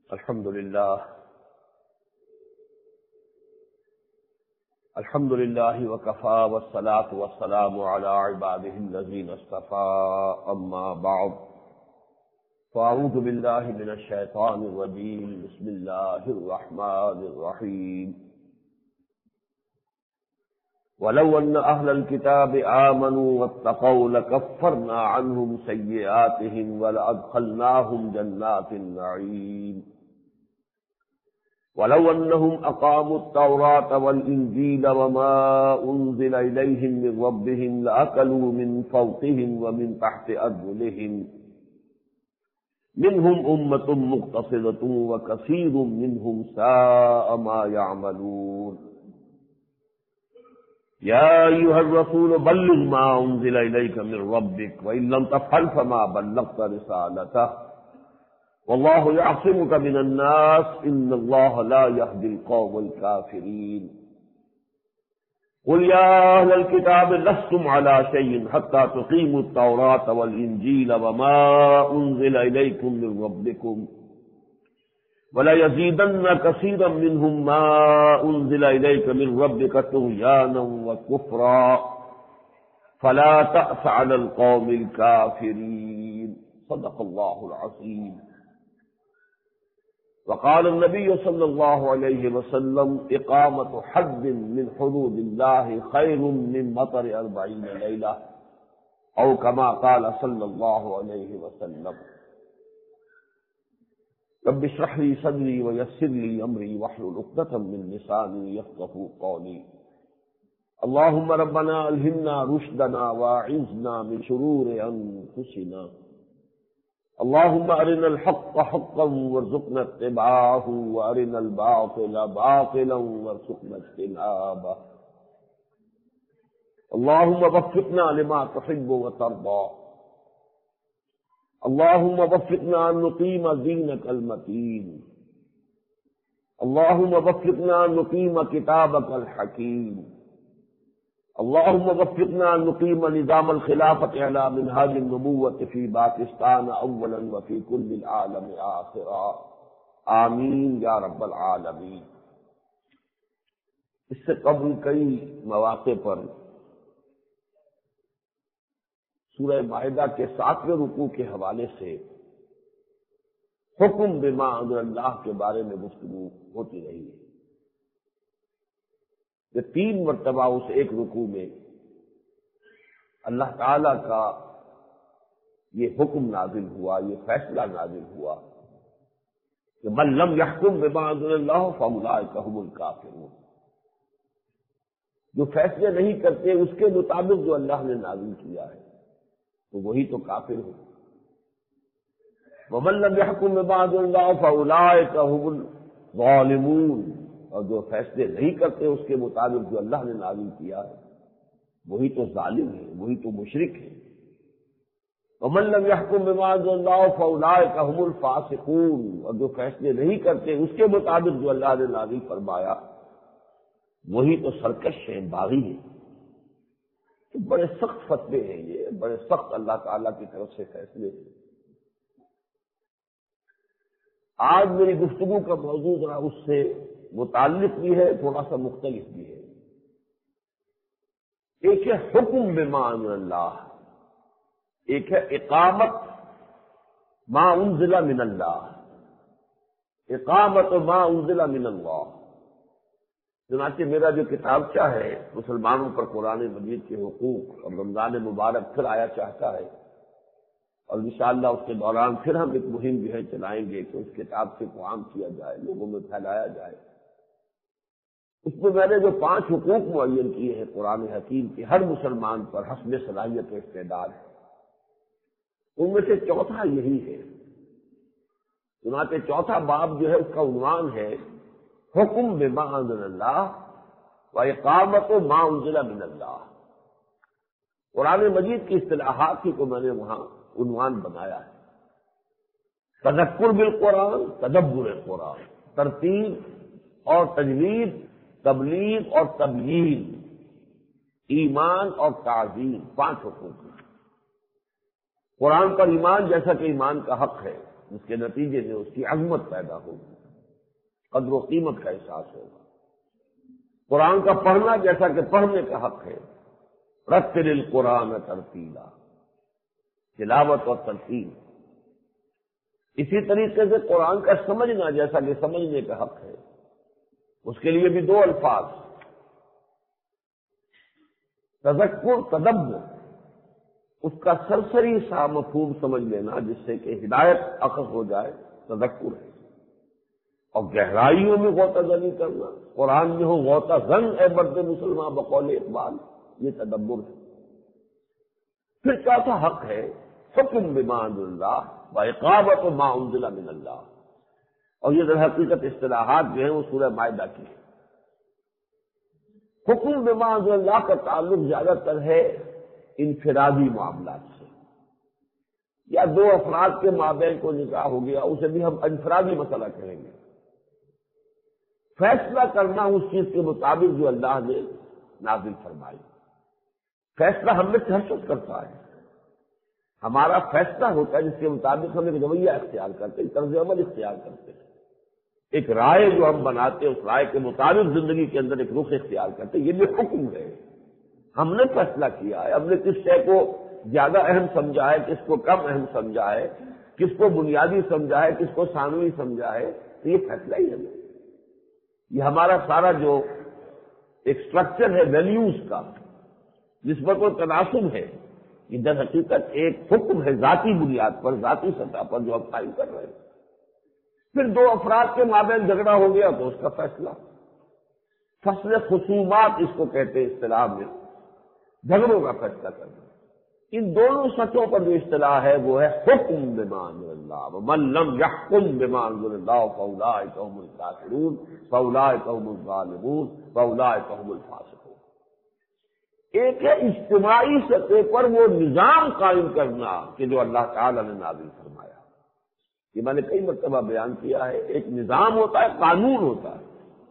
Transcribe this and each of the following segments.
الحمد لله وكفى والصلاة والسلام على عباده الذين اصطفى أما بعد فأعوذ بالله من الشيطان الرجيم بسم الله الرحمن الرحيم ولو أن أهل الكتاب آمنوا واتقوا لكفرنا عنهم سيئاتهم ولأدخلناهم جنات النعيم ولو أنهم أقاموا التوراة والإنجيل وما أنزل إليهم من ربهم لأكلوا من فوقهم ومن تحت أرجلهم منهم أمة مقتصدة وكثير منهم ساء ما يعملون يا أيها الرسول بلغ ما أنزل إليك من ربك وإن لم تفعل فما بلغت رسالته والله يعصمك من الناس إن الله لا يهدي القوم الكافرين قل يا أهل الكتاب لستم على شيء حتى تقيموا التوراة والإنجيل وما أنزل إليكم من ربكم ولا يزيدن كثيرا منهم ما أنزل إليك من ربك طغيانا وكفرا فلا تأس على القوم الكافرين صدق الله العظيم وقال النبي صلى الله عليه وسلم إقامة حد من حدود الله خير من مطر 40 ليلة أو كما قال صلى الله عليه وسلم رب اشرح لي صدري ويسر لي أمري واحلل عقدة من لساني يفقهوا قولي اللهم ربنا ألهمنا رشدنا وأعذنا من شرور أنفسنا اللهم أرنا الحق حقا وارزقنا اتباعه وأرنا الباطل باطلا وارزقنا اجتنابه اللهم وفقنا لما تحب وترضى اللهم وفقنا أن نقيم دينك المتين اللهم وفقنا أن نقيم كتابك الحكيم اللهم وفقنا أن نقيم نظام الخلافة على منهاج النبوة في باکستان اولا وفي كل العالم آخرا آمین یا رب العالمین۔ اس سے قبل کئی مواقع پر سورہ مائدہ کے 7ویں رکوع کے حوالے سے حکم بما انزل اللہ کے بارے میں گفتگو ہوتی رہی ہے کہ 3 مرتبہ اس ایک رکوع میں اللہ تعالی کا یہ حکم نازل ہوا، یہ فیصلہ نازل ہوا کہ من لم یحکم بما انزل اللہ فاولئک هم الکافرون، جو فیصلے نہیں کرتے اس کے مطابق جو اللہ نے نازل کیا ہے تو وہی تو کافر ہو۔ ومن لم يحكم بما انزل الله فاولئک هم الظالمون، اور جو فیصلے نہیں کرتے اس کے مطابق جو اللہ نے نازل کیا ہے وہی تو ظالم ہے، وہی تو مشرک ہے۔ ومن لم يحكم بما انزل الله فاولئک هم الفاسقون، اور جو فیصلے نہیں کرتے اس کے مطابق جو اللہ نے نازل فرمایا وہی تو سرکش ہیں، باغی ہیں۔ تو بڑے سخت فتوے ہیں، یہ بڑے سخت اللہ تعالیٰ کی طرف سے فیصلے ہیں۔ آج میری گفتگو کا موضوع ذرا اس سے متعلق بھی ہے، تھوڑا سا مختلف بھی ہے۔ ایک ہے حکم بما انزل اللہ، ایک ہے اقامت ما انزل من اللہ، اقامت ما انزل من اللہ۔ چنانچہ میرا جو کتابچہ ہے مسلمانوں پر قرآن مجید کے حقوق اور رمضان مبارک پھر آیا چاہتا ہے، اور انشاءاللہ اس کے دوران پھر ہم ایک مہم جو ہے چلائیں گے کہ اس کتاب سے کو عام کیا جائے، لوگوں میں پھیلایا جائے۔ اس میں میں نے جو 5 حقوق معین کیے ہیں قرآن حکیم کے ہر مسلمان پر حسب صلاحیت و استعداد ہے، ان میں سے چوتھا یہی ہے۔ چنانچہ چوتھا باب جو ہے اس کا عنوان ہے حکم بما انزل اللہ و اقامت ما انزل من اللہ۔ قرآن مجید کی اصطلاحات کی کو میں نے وہاں عنوان بنایا ہے، تذکر بالقرآن، تدبر قرآن، ترتیب اور تجوید، تبلیغ اور تبیین، ایمان اور تعظیم، 5 حقوق ہیں۔ قرآن پر ایمان جیسا کہ ایمان کا حق ہے، جس کے نتیجے میں اس کی عظمت پیدا ہوگی، قدر و قیمت کا احساس ہوگا۔ قرآن کا پڑھنا جیسا کہ پڑھنے کا حق ہے، رتل القرآن ترتیلا، تلاوت اور ترتیل، اسی طریقے سے قرآن کا سمجھنا جیسا کہ سمجھنے کا حق ہے، اس کے لیے بھی دو الفاظ، تذکر، تدبر، اس کا سرسری سا مفہوم سمجھ لینا جس سے کہ ہدایت اخذ ہو جائے، تذکر ہے، اور گہرائیوں میں غوطہ زنی کرنا، قرآن میں ہو غوطہ زن اے مرد مسلمان بقول اقبال، یہ تدبر ہے۔ پھر چوتھا حق ہے حکم بما انزل اللہ و اقامت ما انزل من اللہ، اور یہ در حقیقت اصطلاحات جو ہیں وہ سورہ مائدہ کی ہیں۔ حکم بما انزل اللہ کا تعلق زیادہ تر ہے انفرادی معاملات سے، یا دو افراد کے مابین کو نکاح ہو گیا، اسے بھی ہم انفرادی مسئلہ کہیں گے۔ فیصلہ کرنا اس چیز کے مطابق جو اللہ نے نازل فرمائی، فیصلہ ہم میں تحسس کرتا ہے، ہمارا فیصلہ ہوتا ہے جس کے مطابق ہم ایک رویہ اختیار کرتے ہیں، طرز عمل اختیار کرتے ہیں، ایک رائے جو ہم بناتے ہیں اس رائے کے مطابق زندگی کے اندر ایک رخ اختیار کرتے ہیں، یہ بھی حکم ہے۔ ہم نے فیصلہ کیا ہے، ہم نے کس شے کو زیادہ اہم سمجھا ہے، کس کو کم اہم سمجھا ہے، کس کو بنیادی سمجھا ہے، کس کو ثانوی سمجھا ہے، تو یہ فیصلہ ہی ہے۔ یہ ہمارا سارا جو ایک اسٹرکچر ہے ویلیوز کا، جس پر کوئی تناسب ہے، یہ در حقیقت ایک حکم ہے ذاتی بنیاد پر، ذاتی سطح پر جو ہم قائم کر رہے ہیں۔ پھر دو افراد کے مابین جھگڑا ہو گیا تو اس کا فیصلہ، فصل خصومات اس کو کہتے ہیں اصطلاح میں، جھگڑوں کا فیصلہ کرنا۔ ان دونوں سطحوں پر جو اصطلاح ہے وہ ہے حکم بما انزل اللہ، ومن لم يحکم بما انزل اللہ فاولئک هم الکافرون فاولئک هم الظالمون فاولئک هم الفاسقون۔ ایک ہے اجتماعی سطح پر وہ نظام قائم کرنا کہ جو اللہ تعالی نے نازل فرمایا، یہ میں نے کئی مرتبہ بیان کیا ہے۔ ایک نظام ہوتا ہے، قانون ہوتا ہے،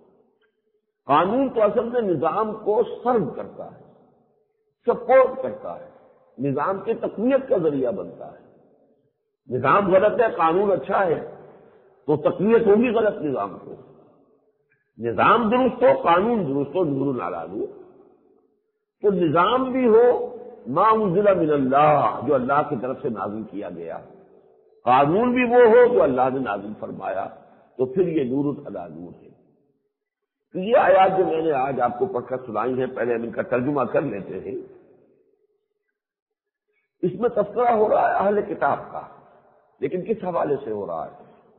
قانون تو اصل میں نظام کو سرو کرتا ہے، سپورٹ کرتا ہے، نظام کی تقویت کا ذریعہ بنتا ہے۔ نظام غلط ہے، قانون اچھا ہے تو تقویت ہوگی غلط نظام کو۔ نظام درست ہو، قانون درست ہو، نور نالادو، تو نظام بھی ہو ما انزل من اللہ، جو اللہ کی طرف سے نازل کیا گیا، قانون بھی وہ ہو جو اللہ نے نازل فرمایا، تو پھر یہ نور علی نور ہے۔ تو یہ آیات جو میں نے آج آپ کو پڑھ کر سنائی ہیں، پہلے ہم ان کا ترجمہ کر لیتے ہیں۔ اس میں تذکرہ ہو رہا ہے اہل کتاب کا، لیکن کس حوالے سے ہو رہا ہے؟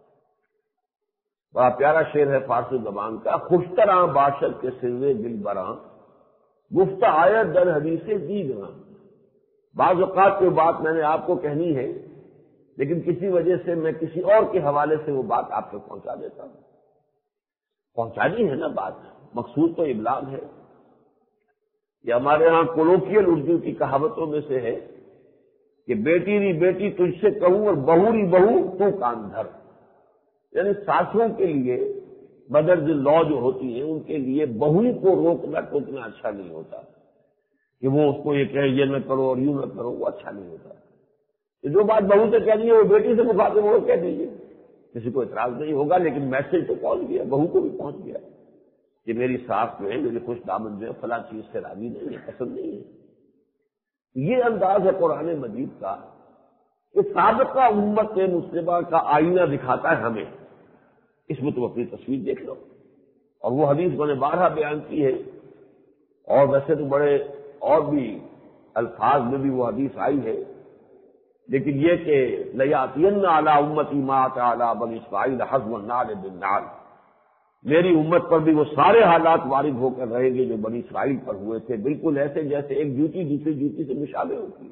بڑا پیارا شعر ہے فارسی زبان کا، خوشتراں باشد کے سروے دل براں، گفت آیت در حدیث دیگراں۔ بعض اوقات کوئی بات میں نے آپ کو کہنی ہے، لیکن کسی وجہ سے میں کسی اور کے حوالے سے وہ بات آپ تک پہنچا دیتا ہوں۔ پہنچانی ہے نا بات، مقصود تو ابلاغ ہے۔ یہ ہمارے ہاں کولوکیل اردو کی کہاوتوں میں سے ہے کہ بیٹی ری بیٹی تجھ سے کہوں اور بہو ری بہو تو کان دھر، یعنی ساسوں کے لیے بدرج لا جو ہوتی ہیں ان کے لیے بہو کو روکنا ٹوکنا اچھا نہیں ہوتا، کہ وہ اس کو یہ کہے یہ نہ کرو اور یوں نہ کرو، وہ اچھا نہیں ہوتا۔ جو بات بہو سے کہنی ہے وہ بیٹی سے مخاطب ہو کہہ دیجیے، کسی کو اعتراض نہیں ہوگا، لیکن میسج تو پہنچ گیا، بہو کو بھی پہنچ گیا کہ میری ساس جو ہے، میری خوش دامن جو ہے فلاں چیز سے راضی نہیں ہے، پسند نہیں ہے۔ یہ انداز ہے قرآن مجید کا کہ سابقہ امت مسلمہ کا آئینہ دکھاتا ہے ہمیں۔ اس میں تم اپنی تصویر دیکھ لو، اور وہ حدیث میں نے بارہا بیان کی ہے، اور ویسے تو بڑے اور بھی الفاظ میں بھی وہ حدیث آئی ہے، لیکن یہ کہ لیاتین علی امتی ما اتى علی بنی اسرائیل حزم النعل بالنعل، میری امت پر بھی وہ سارے حالات وارد ہو کر رہیں گے جو بنی اسرائیل پر ہوئے تھے، بالکل ایسے جیسے ایک جوتی دوسری جوتی سے مشابہ ہوتی ہے۔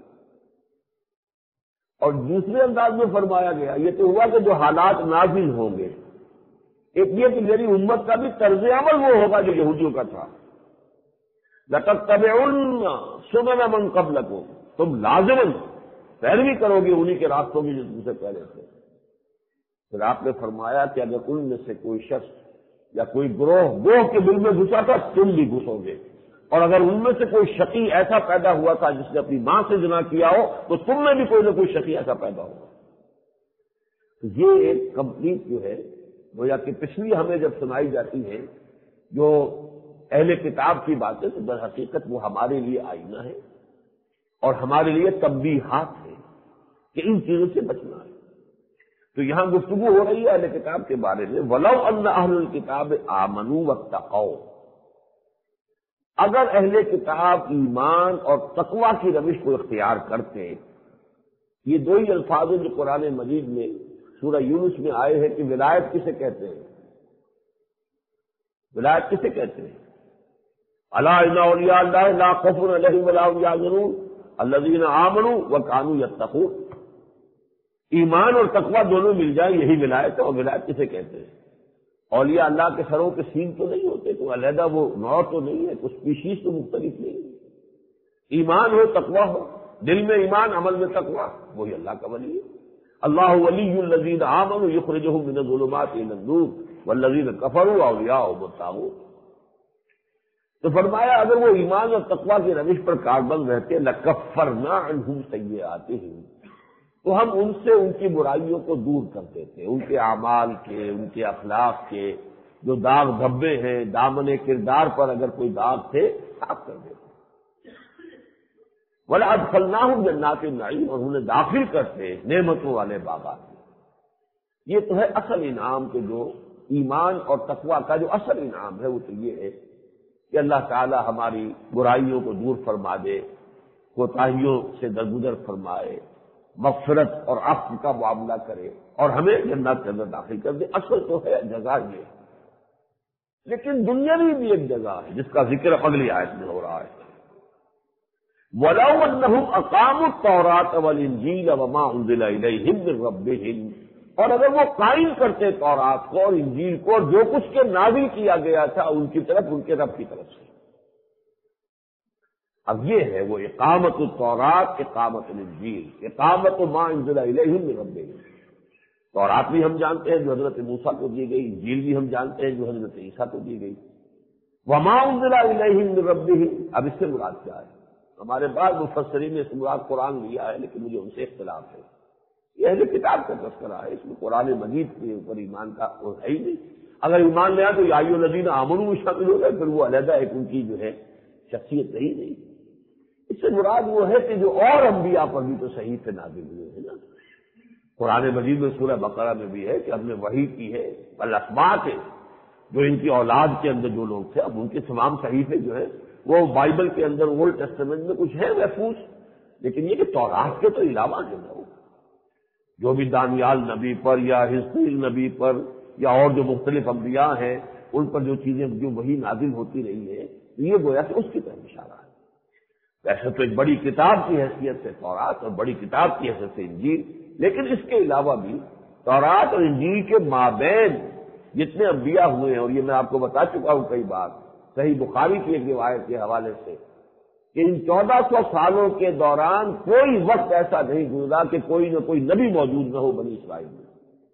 اور دوسرے انداز میں فرمایا گیا یہ تو ہوا کہ جو حالات نازل ہوں گے، ایک یہ کہ میری امت کا بھی طرز عمل وہ ہوگا جو یہودیوں کا تھا، لَتَتَّبِعُنَّ سُنَنَ مَن قَبْلَكُمْ، تم لازماً پیروی کرو گے انہی کے راستوں کی جو تم سے پہلے تھے۔ پھر آپ نے فرمایا کہ اگر ان میں سے کوئی شخص یا کوئی گروہ کے دل میں گھسا تھا تم بھی گھسو گے، اور اگر ان میں سے کوئی شقی ایسا پیدا ہوا تھا جس نے اپنی ماں سے زنا کیا ہو تو تم میں بھی کوئی نہ کوئی شقی ایسا پیدا ہوگا۔ یہ ایک کمپلیٹ جو ہے گویا کہ پچھلی ہمیں جب سنائی جاتی ہے جو اہل کتاب کی باتیں، تو در حقیقت وہ ہمارے لیے آئینہ ہے اور ہمارے لیے تنبیہات ہے کہ ان چیزوں سے بچنا ہے۔ تو یہاں گفتگو ہو رہی ہے اہل کتاب کے بارے میں، وَلَوْ أَنَّ أَهْلَ الْكِتَابِ آمَنُوا وَاتَّقَوْا، اگر اہل کتاب ایمان اور تقوی کی روش کو اختیار کرتے، یہ دو ہی الفاظ ہیں جو قرآن مجید میں سورہ یونس میں آئے ہیں کہ ولایت کسے کہتے ہیں؟ ولایت کسے کہتے ہیں؟ الا ان اولیاء اللہ لا خوف علیہم ولا هم یحزنون الذین آمنوا وکانوا یتقون، ایمان اور تقوی دونوں مل جائیں یہی ولایت ہے۔ اور ولایت کسے کہتے ہیں؟ اولیاء اللہ کے سروں کے سین تو نہیں ہوتے، تو علیحدہ وہ نوع تو نہیں ہے، کچھ اسپیشیز تو مختلف نہیں ہے۔ ایمان ہو تقوی ہو، دل میں ایمان عمل میں تقوی، وہی اللہ کا ولی ہے۔ اللہ ولی الذین آمنوا یخرجهم من الظلمات الى النور والذین کفروا اولیاءهم الطاغوت۔ تو فرمایا اگر وہ ایمان اور تقوی کی روش پر کاربند رہتے لکفرنا عنہم سیئاتہم، تو ہم ان سے ان کی برائیوں کو دور کر دیتے، ان کے اعمال کے، ان کے اخلاق کے جو داغ دھبے ہیں، دامن کردار پر اگر کوئی داغ تھے صاف کر دیتے۔ وَلَأَدْخَلْنَاهُمْ جَنَّاتِ النَّعِيمِ، اور انہیں داخل کرتے نعمتوں والے باغات میں۔ یہ تو ہے اصل انعام کہ جو ایمان اور تقوی کا جو اصل انعام ہے وہ تو یہ ہے کہ اللہ تعالی ہماری برائیوں کو دور فرما دے، کوتاہیوں سے درگزر فرمائے، مغفرت اور عفو کا معاملہ کرے اور ہمیں جنت کے اندر داخل کر دے۔ اصل تو ہے جزا یہ ہے، لیکن دنیاوی بھی ایک جزا ہے جس کا ذکر اگلی آیت میں ہو رہا ہے۔ وَلَوْ أَنَّهُمْ أَقَامُوا التَّوْرَاةَ وَالْإِنْجِيلَ وَمَا أُنزِلَ إِلَيْهِمْ مِنْ رَبِّهِمْ، اور اگر وہ قائم کرتے تورات کو اور انجیل کو اور جو کچھ کے نازل کیا گیا تھا ان کی طرف، ان کے رب کی طرف سے۔ اب یہ ہے وہ اقامت التورات، اقامت الانجیل، اقامت ما انزل الیہم من ربہم۔ تورات بھی ہم جانتے ہیں جو حضرت موسیٰ کو دی گئی، انجیل بھی ہم جانتے ہیں جو حضرت عیسیٰ کو دی گئی۔ وما انزل الیہم من ربہم، اب اس سے مراد کیا ہے؟ ہمارے بعض مفسرین نے اس سے مراد قرآن لیا ہے، لیکن مجھے ان سے اختلاف ہے۔ یہ اہل کتاب کا تذکرہ ہے، اس میں قرآن مجید کے اوپر ایمان کا ہے ہی نہیں۔ اگر ایمان لے آئے تو یا ایھا الذین آمنوا میں شامل ہو گئے، پھر وہ علیحدہ ایک ان کی جو ہے شخصیت رہی نہیں۔ اس سے مراد وہ ہے کہ جو اور انبیاء پر بھی تو صحیفے نازل ہوئے ہیں نا۔ قرآن مجید میں سورہ بقرہ میں بھی ہے کہ ہم نے وحی کی ہے الاسباط ہے، جو ان کی اولاد کے اندر جو لوگ تھے، اب ان کے تمام صحیفے جو ہے وہ بائبل کے اندر اولڈ ٹیسٹمنٹ میں کچھ ہے محفوظ، لیکن یہ کہ تورات کے تو علاوہ ہے نا، جو بھی دانیال نبی پر یا حزقیل نبی پر یا اور جو مختلف انبیاء ہیں ان پر جو چیزیں جو وہی نازل ہوتی رہی ہے، یہ گویا کہ اس کی طرف اشارہ ہے۔ ویسے تو ایک بڑی کتاب کی حیثیت سے تورات اور بڑی کتاب کی حیثیت سے انجیل، لیکن اس کے علاوہ بھی تورات اور انجیل کے مابین جتنے انبیاء ہوئے ہیں، اور یہ میں آپ کو بتا چکا ہوں کئی بار صحیح بخاری کی ایک روایت کے حوالے سے کہ ان 1400 سالوں کے دوران کوئی وقت ایسا نہیں گزرا کہ کوئی نہ کوئی نبی موجود نہ ہو بنی اسرائیل میں۔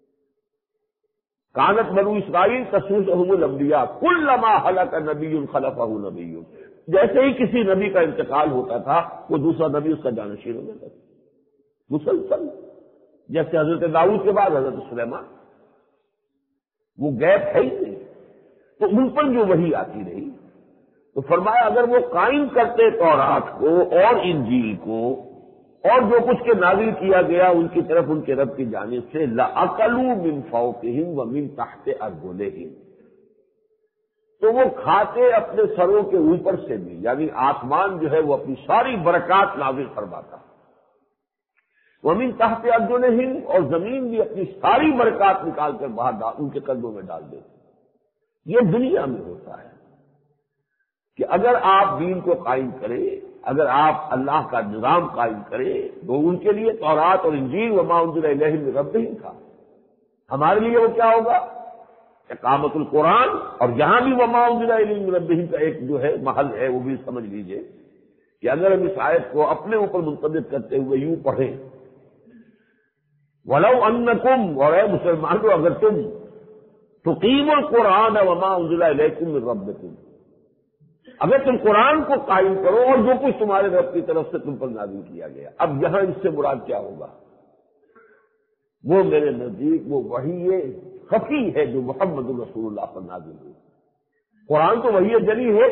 کانت بنو اسرائیل تسوسهم الانبیاء کلما ہلک نبی خلفہ نبی، جیسے ہی کسی نبی کا انتقال ہوتا تھا وہ دوسرا نبی اس کا جانشین ہو جاتا تھا مسلسل، جیسے حضرت داؤد کے بعد حضرت سلیمان، وہ گیپ ہے ہی نہیں، تو ان پر جو وحی آتی رہی۔ تو فرمایا اگر وہ قائم کرتے تورات کو اور انجیل کو اور جو کچھ کے نازل کیا گیا ان کی طرف ان کے رب کی جانب سے، لَأَكَلُوا مِن فَوْقِهِمْ وَمِن تَحْتِ أَرْجُلِهِمْ، تو وہ کھاتے اپنے سروں کے اوپر سے بھی، یعنی آسمان جو ہے وہ اپنی ساری برکات نازل فرماتا، وَمِن تَحْتِ أَرْجُلِهِمْ، اور زمین بھی اپنی ساری برکات نکال کر باہر ان کے قدموں میں ڈال دیتی۔ یہ دنیا میں ہوتا ہے کہ اگر آپ دین کو قائم کریں، اگر آپ اللہ کا نظام قائم کریں، تو ان کے لیے تورات اور انجیل وما انزل الیہم من ربہم تھا، ہمارے لیے وہ کیا ہوگا؟ اقامت القرآن، اور یہاں بھی وما انزل الیہم من ربہم کا ایک جو ہے محل ہے، وہ بھی سمجھ لیجئے کہ اگر ہم اس آیت کو اپنے اوپر منطبق کرتے ہوئے یوں پڑھیں، وَلَوْ أَنَّكُمْ، اور اے مسلمانوں اگر تم تقیموا القرآن وما انزل الیکم من ربکم، اگر تم قرآن کو قائم کرو اور جو کچھ تمہارے رب کی طرف سے تم پر نازل کیا گیا۔ اب یہاں اس سے مراد کیا ہوگا؟ وہ میرے نزدیک وہ وحی خفی ہے جو محمد رسول اللہ پر نازل ہوئی۔ قرآن تو وحی جلی ہے،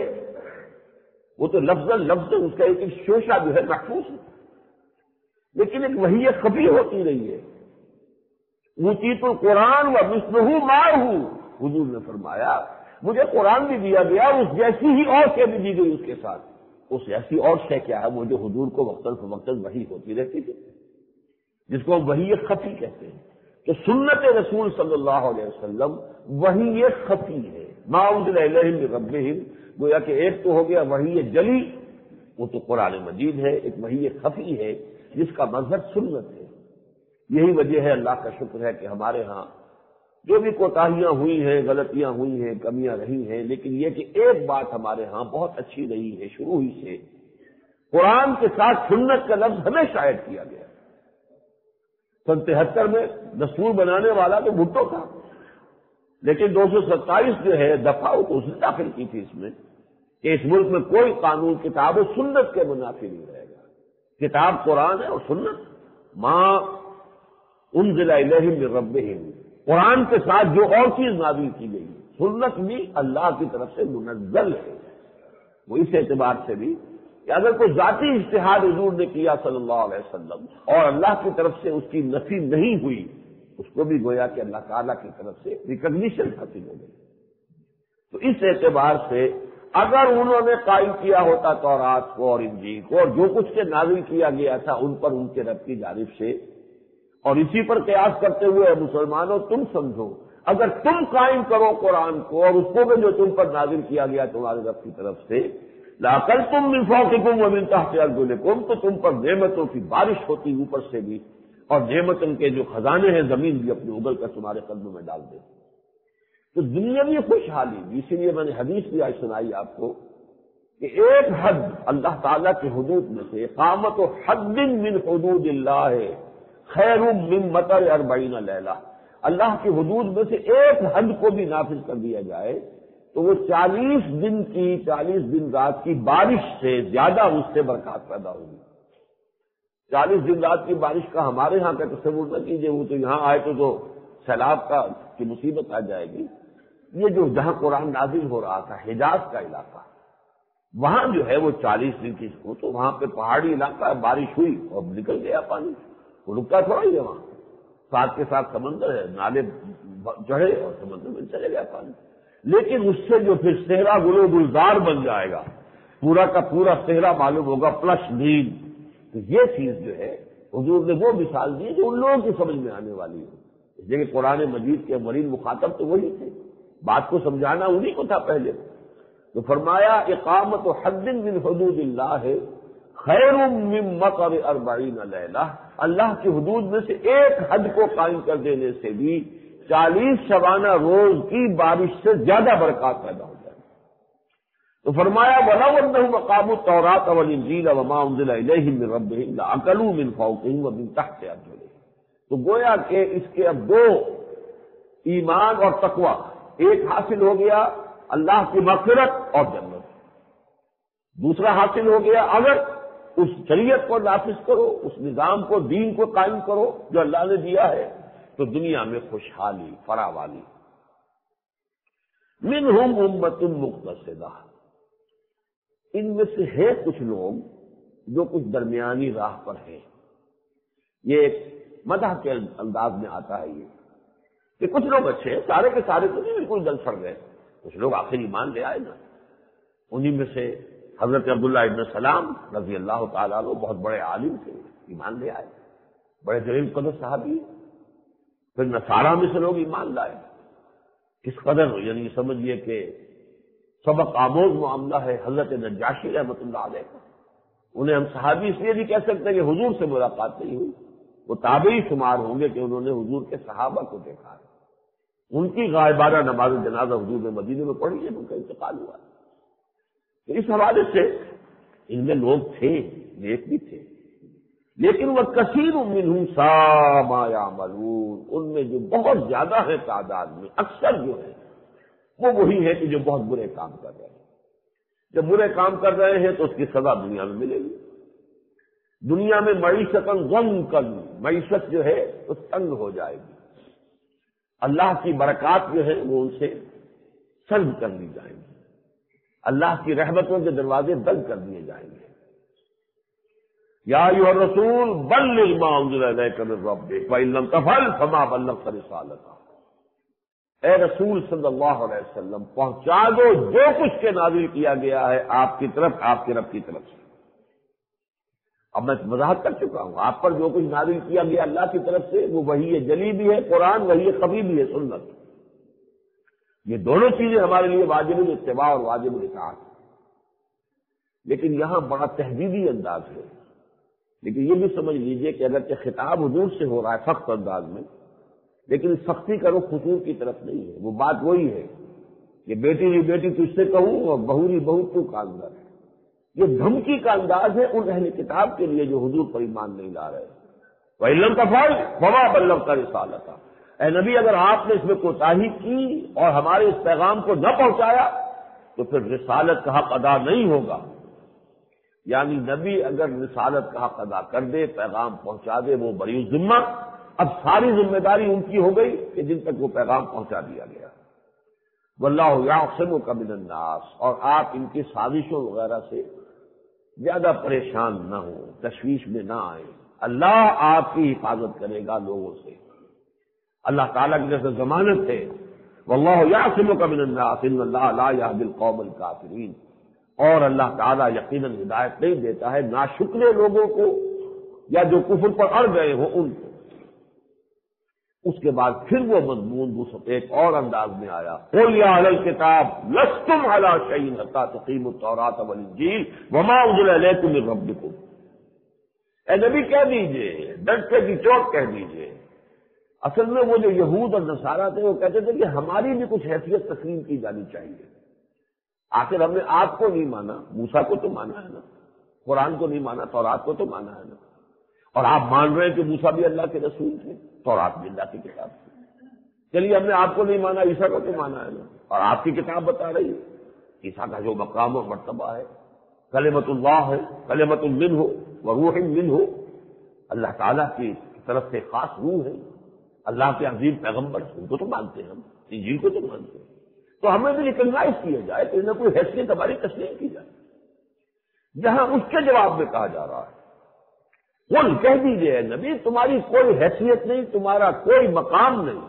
وہ تو لفظ اس کا ایک شوشہ جو ہے محفوظ ہے، لیکن ایک وحی خفی ہوتی رہی ہے۔ اوتیت القرآن و مثلہ معہ، حضور نے فرمایا مجھے قرآن بھی دیا گیا، اس جیسی ہی اور شے بھی دی گئی اس کے ساتھ۔ اس ایسی اور شے کیا ہے؟ وہ جو حضور کو وقتاً فوقتاً وحی ہوتی رہتی تھی، جس کو وحی خفی کہتے ہیں۔ کہ سنت رسول صلی اللہ علیہ وسلم وحی خفی ہے، ما انزل الیہم من ربہم، گویا کہ ایک تو ہو گیا وحی جلی، وہ تو قرآن مجید ہے، ایک وحی خفی ہے جس کا مظہر سنت ہے۔ یہی وجہ ہے، اللہ کا شکر ہے کہ ہمارے ہاں جو بھی کوتاہیاں ہوئی ہیں، غلطیاں ہوئی ہیں، کمیاں رہی ہیں، لیکن یہ کہ ایک بات ہمارے ہاں بہت اچھی رہی ہے شروع ہی سے، قرآن کے ساتھ سنت کا لفظ ہمیشہ ایڈ کیا گیا۔ سن 73 میں دستور بنانے والا تو بھٹو تھا، لیکن 227 جو ہے دفعہ اس نے داخل کی تھی اس میں کہ اس ملک میں کوئی قانون کتاب و سنت کے منافی نہیں رہے گا۔ کتاب قرآن ہے اور سنت ما انزل الیہم من ربہم، قرآن کے ساتھ جو اور چیز نازل کی گئی، سنت بھی اللہ کی طرف سے منزل ہے۔ وہ اس اعتبار سے بھی کہ اگر کوئی ذاتی اجتہاد حضور نے کیا صلی اللہ علیہ وسلم اور اللہ کی طرف سے اس کی نفی نہیں ہوئی، اس کو بھی گویا کہ اللہ تعالیٰ کی طرف سے ریکگنیشن حاصل ہو گئی۔ تو اس اعتبار سے اگر انہوں نے قائم کیا ہوتا تورات کو اور انجیل کو اور جو کچھ سے نازل کیا گیا تھا ان پر ان کے رب کی جانب سے، اور اسی پر قیاس کرتے ہوئے مسلمانوں تم سمجھو، اگر تم قائم کرو قرآن کو اور اس کو بھی جو تم پر نازل کیا گیا تمہارے رب کی طرف سے، لَأَكَلْتُم مِّن فَوْقِكُمْ وَمِن تَحْتِ أَرْجُلِكُمْ، تو تم پر نعمتوں کی بارش ہوتی اوپر سے بھی، اور نعمتوں کے جو خزانے ہیں زمین بھی اپنے اگل کر تمہارے قدموں میں ڈال دے۔ تو دنیاوی خوشحالی بھی، اسی لیے میں نے حدیث بھی آج سنائی آپ کو کہ ایک حد اللہ تعالیٰ کی حدود میں سے، اقامت حد من حدود اللہ خیر من مطر 40 لیلہ، اللہ کی حدود میں سے ایک حد کو بھی نافذ کر دیا جائے تو وہ 40 دن رات کی بارش سے زیادہ اس سے برکات پیدا ہوگی۔ 40 دن رات کی بارش کا ہمارے ہاں کا تصور نہ کیجیے، وہ تو یہاں آئے تو سیلاب کی مصیبت آ جائے گی۔ یہ جو جہاں قرآن نازل ہو رہا تھا حجاز کا علاقہ، وہاں جو ہے وہ 40 دن کی ہو تو وہاں پہ پہاڑی علاقہ ہے، بارش ہوئی اور نکل گیا پانی، وہ رکا تھوڑا ہی ہے وہاں، ساتھ کے ساتھ سمندر ہے، نالے چڑھے اور سمندر میں چلے گیا پانی، لیکن اس سے جو پھر صحرا گلو گلزار بن جائے گا، پورا کا پورا صحرا معلوم ہوگا پلس گرین۔ تو یہ چیز جو ہے حضور نے وہ مثال دی جو ان لوگوں کی سمجھ میں آنے والی ہے، اس لیے کہ قرآن مجید کے اولین مخاطب تو وہی تھے، بات کو سمجھانا انہی کو تھا پہلے۔ تو فرمایا اقامت حد من حدود اللہ خیر من مطر 40 لیلہ، اللہ کی حدود میں سے ایک حد کو قائم کر دینے سے بھی 40 شبانہ روز کی بارش سے زیادہ برکات پیدا ہو جائے۔ تو فرمایا وَلَوْ أَنَّهُمْ أَقَامُوا التَّوْرَاةَ وَالْإِنجِيلَ وَمَا أُنزِلَ إِلَيْهِم مِّن رَّبِّهِمْ لَأَكَلُوا مِن فَوْقِهِمْ وَمِن تَحْتِ أَرْجُلِهِمْ۔ تو گویا کہ اس کے اب دو ایمان اور تقوی، ایک حاصل ہو گیا اللہ کی مغفرت اور جنت، دوسرا حاصل ہو گیا اگر اس شریعت کو نافذ کرو، اس نظام کو، دین کو قائم کرو جو اللہ نے دیا ہے، تو دنیا میں خوشحالی فراوانی۔ منہم امۃ مقتصدہ، ان میں سے ہے کچھ لوگ جو کچھ درمیانی راہ پر ہیں۔ یہ ایک مدح کے انداز میں آتا ہے یہ کہ کچھ لوگ اچھے، سارے کے سارے تو نہیں بالکل گل پھڑ گئے، کچھ لوگ آخر ایمان لے آئے نا۔ انہی میں سے حضرت عبداللہ ابن سلام رضی اللہ تعالیٰ عنہ بہت بڑے عالم تھے، ایمان لے آئے، بڑے جلیل قدر صحابی۔ پھر نصارہ میں سے لوگ ایمان لائے، کس قدر یعنی سمجھیے کہ سبق آموز معاملہ ہے حضرت نجاشی رحمۃ اللہ علیہ کا۔ انہیں ہم صحابی اس لیے نہیں کہہ سکتے کہ حضور سے ملاقات نہیں ہوئی، وہ تابعی شمار ہوں گے کہ انہوں نے حضور کے صحابہ کو دیکھا ہے، ان کی غائبانہ نماز جنازہ حضور نے مدینے میں پڑھی ہے، ان کا انتقال ہوا۔ تو اس حوالے سے ان میں لوگ تھے، نیک بھی تھے، لیکن وہ کثیر منہم ساء ما یعملون، ان میں جو بہت زیادہ ہے تعداد میں، اکثر جو ہے وہ وہی ہے کہ جو بہت برے کام کر رہے ہیں۔ جب برے کام کر رہے ہیں تو اس کی سزا دنیا میں ملے گی، دنیا میں معیشت ضنکا، معیشت جو ہے وہ تنگ ہو جائے گی، اللہ کی برکات جو ہے وہ ان سے سلب کر لی جائیں گی، اللہ کی رحمتوں کے دروازے بند کر دیے جائیں گے۔ یا ایھا الرسول بلغ ما انزل الیک من ربک وان لم تفعل فما بلغت رسالتہ، اے رسول صلی اللہ علیہ وسلم پہنچا دو جو کچھ کے نازل کیا گیا ہے آپ کی طرف، آپ کے رب کی طرف سے۔ اب میں وضاحت کر چکا ہوں، آپ پر جو کچھ نازل کیا گیا اللہ کی طرف سے وہ وحی جلی بھی ہے قرآن، وحی خفی بھی ہے سنت، یہ دونوں چیزیں ہمارے لیے واجب الاتباع اور واجب الاطاعت۔ لیکن یہاں بڑا تہذیبی انداز ہے، لیکن یہ بھی سمجھ لیجئے کہ اگرچہ خطاب حضور سے ہو رہا ہے سخت انداز میں، لیکن اس سختی کا رخ حضور کی طرف نہیں ہے، وہ بات وہی ہے کہ بیٹی ری بیٹی تجھ سے کہوں اور بہو ری بہو تو کاندر ہے۔ یہ دھمکی کا انداز ہے ان اہل کتاب کے لیے جو حضور پر ایمان نہیں لا رہے۔ وَإِن لَّمْ تَفْعَلْ فَمَا بَلَّغْتَ رِسَالَتَهُ، اے نبی اگر آپ نے اس میں کوتاہی کی اور ہمارے اس پیغام کو نہ پہنچایا تو پھر رسالت کا حق ادا نہیں ہوگا۔ یعنی نبی اگر رسالت کا حق ادا کر دے، پیغام پہنچا دے، وہ بری ذمہ، اب ساری ذمہ داری ان کی ہو گئی کہ جن تک وہ پیغام پہنچا دیا گیا۔ واللہ یعصمک من الناس، اور آپ ان کی سازشوں وغیرہ سے زیادہ پریشان نہ ہوں، تشویش میں نہ آئیں، اللہ آپ کی حفاظت کرے گا لوگوں سے، اللہ تعالیٰ کی طرف سے ضمانت ہے۔ واللہ یعصمک من الناس ان اللہ لا یہدی القوم الکافرین، اور اللہ تعالیٰ یقیناً ہدایت نہیں دیتا ہے ناشکرے لوگوں کو یا جو کفر پر اڑ گئے ہوں ان کو۔ اس کے بعد پھر وہ مضمون دوسرے ایک اور انداز میں آیا، قل یا اہل الکتاب لستم علی شیء حتی تقیموا التوراۃ والانجیل وما انزل الیکم من ربکم، اے نبی کہہ دیجئے، ڈٹ کے چوٹ کہہ دیجئے۔ اصل میں وہ جو یہود اور نصارہ تھے وہ کہتے تھے کہ ہماری بھی کچھ حیثیت تسلیم کی جانی چاہیے، آخر ہم نے آپ کو نہیں مانا، موسیٰ کو تو مانا ہے نا، قرآن کو نہیں مانا، تورات کو تو مانا ہے نا، اور آپ مان رہے ہیں کہ موسیٰ بھی اللہ کے رسول تھے، تورات بھی اللہ کی کتاب تھی، چلیے ہم نے آپ کو نہیں مانا، عیسیٰ کو تو مانا ہے نا، اور آپ کی کتاب بتا رہی ہے عیسیٰ کا جو مقام و مرتبہ ہے، کلمۃ اللہ ہے، کلمۃ منہ وروح منہ، اللہ تعالیٰ کی طرف سے خاص روح ہے، اللہ کے عظیم پیغمبر، ان کو تو مانتے ہیں ہم، انجیل کو تو مانتے ہیں، تو ہمیں بھی ریکگنائز کیا جائے کہ نہ کوئی حیثیت ہماری تسلیم کی جائے۔ جہاں اس کے جواب میں کہا جا رہا ہے قل کہہ دیجئے نبی تمہاری کوئی حیثیت نہیں، تمہارا کوئی مقام نہیں،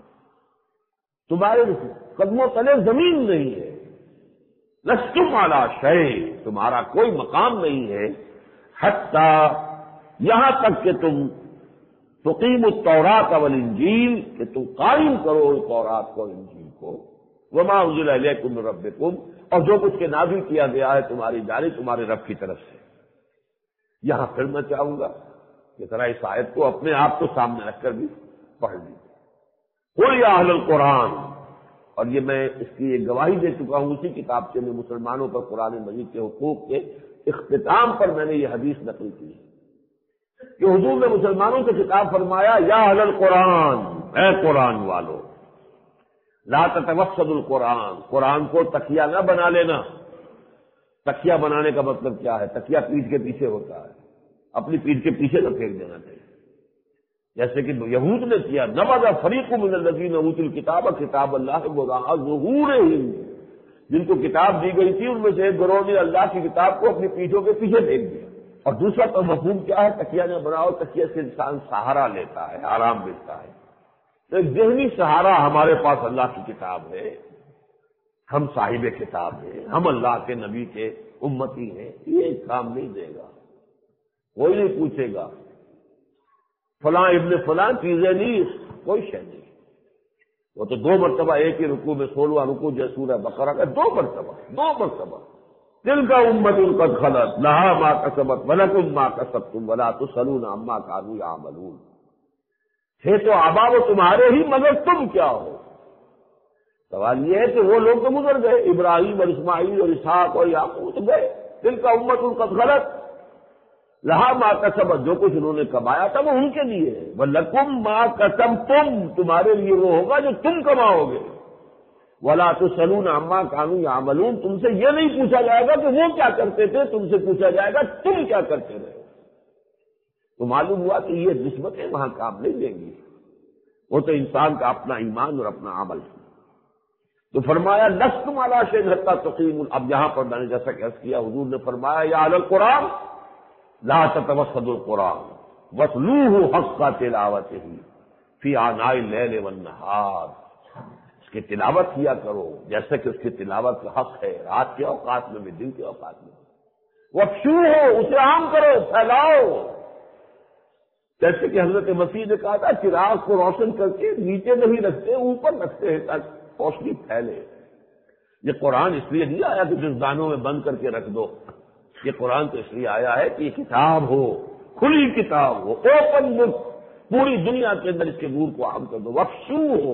تمہارے قدموں تلے زمین نہیں ہے، لستم علی شیء، تمہارا کوئی مقام نہیں ہے، حتی یہاں تک کہ تم تقیموا التوراۃ والانجیل، کہ تم قائم کرو تورات کو انجیل کو، وما انزل الیکم من ربکم، اور جو کچھ کے نازل کیا گیا ہے تمہاری جانب تمہارے رب کی طرف سے۔ یہاں پھر میں چاہوں گا کہ ذرا اس آیت کو اپنے آپ کو سامنے رکھ کر بھی پڑھ لیجیے۔ قل یا اہل القرآن، اور یہ میں اس کی ایک گواہی دے چکا ہوں اسی کتاب سے، میں مسلمانوں پر قرآن مجید کے حقوق کے اختتام پر میں نے یہ حدیث نقل کی ہے کہ حضور نے مسلمانوں سے خطاب فرمایا، یا اہل القرآن، اے قرآن والو، لا تتوسدوا القرآن، قرآن کو تکیہ نہ بنا لینا۔ تکیہ بنانے کا مطلب کیا ہے؟ تکیہ پیٹھ کے پیچھے ہوتا ہے، اپنی پیٹھ کے پیچھے نہ پھینک دینا چاہیے، جیسے کہ یہود نے کیا، نبذ فریق من الذین اوتوا الکتاب کتاب اللہ وراء ظہورہم، جن کو کتاب دی گئی تھی ان میں سے ایک گروہ نے اللہ کی کتاب کو اپنی پیٹھوں کے پیچھے پھینک دیا۔ اور دوسرا تو مفہوم کیا ہے؟ تکیہ نہ بناؤ، تکیہ سے انسان سہارا لیتا ہے، آرام ملتا ہے، تو ایک ذہنی سہارا ہمارے پاس اللہ کی کتاب ہے، ہم صاحب کتاب ہیں، ہم اللہ کے نبی کے امتی ہیں، یہ کام نہیں دے گا، کوئی نہیں پوچھے گا فلاں ابن فلاں چیزیں نہیں، کوئی شے نہیں، وہ تو 2 مرتبہ ایک ہی رکوع میں 16واں رکوع جو سورہ بقرہ کا 2 مرتبہ تلک امۃ قد خلت لہا ما کسبت ولکم ما کسبتم ولا تسألون عما كانوا يعملون، تھے تو آبا وہ تمہارے ہی مگر تم کیا ہو۔ سوال یہ ہے کہ وہ لوگ تو گزر گئے، ابراہیم اور اسماعیل اور اسحاق اور یعقوب تو گئے، تلک امۃ قد خلت لہا ما کسبت، جو کچھ انہوں نے کمایا تھا وہ ان کے لیے ہے، ولکم ما کسبتم، تمہارے لیے وہ ہوگا جو تم کماؤ گے، ولا تسألون عما كانوا يعملون، تم سے یہ نہیں پوچھا جائے گا کہ وہ کیا کرتے تھے، تم سے پوچھا جائے گا تم کیا کرتے رہے۔ تو معلوم ہوا کہ یہ نسبتیں وہاں کام نہیں دیں گی، وہ تو انسان کا اپنا ایمان اور اپنا عمل ہے۔ تو فرمایا لستم علی شیء حتی تقیموا، اب یہاں پر میں نے جیسا کہ عرض کیا حضور نے فرمایا یا اہل القرآن لا تتوسدوا القرآن واتلوہ حق تلاوتہ فی آناء اللیل والنہار، اس کی تلاوت کیا کرو جیسے کہ اس کی تلاوت کا حق ہے، رات کے اوقات میں بھی دن کے اوقات میں۔ وافشوہ، اسے عام کرو، پھیلاؤ، جیسے کہ حضرت مسیح نے کہا تھا چراغ کو روشن کر کے نیچے نہیں رکھتے، اوپر رکھتے ہیں تاکہ روشنی پھیلے۔ یہ قرآن اس لیے نہیں آیا کہ جزدانوں میں بند کر کے رکھ دو، یہ قرآن تو اس لیے آیا ہے کہ یہ کتاب ہو، کھلی کتاب ہو، اوپن بک، پوری دنیا کے اندر اس کے نور کو عام کر دو۔ وافشوہ ہو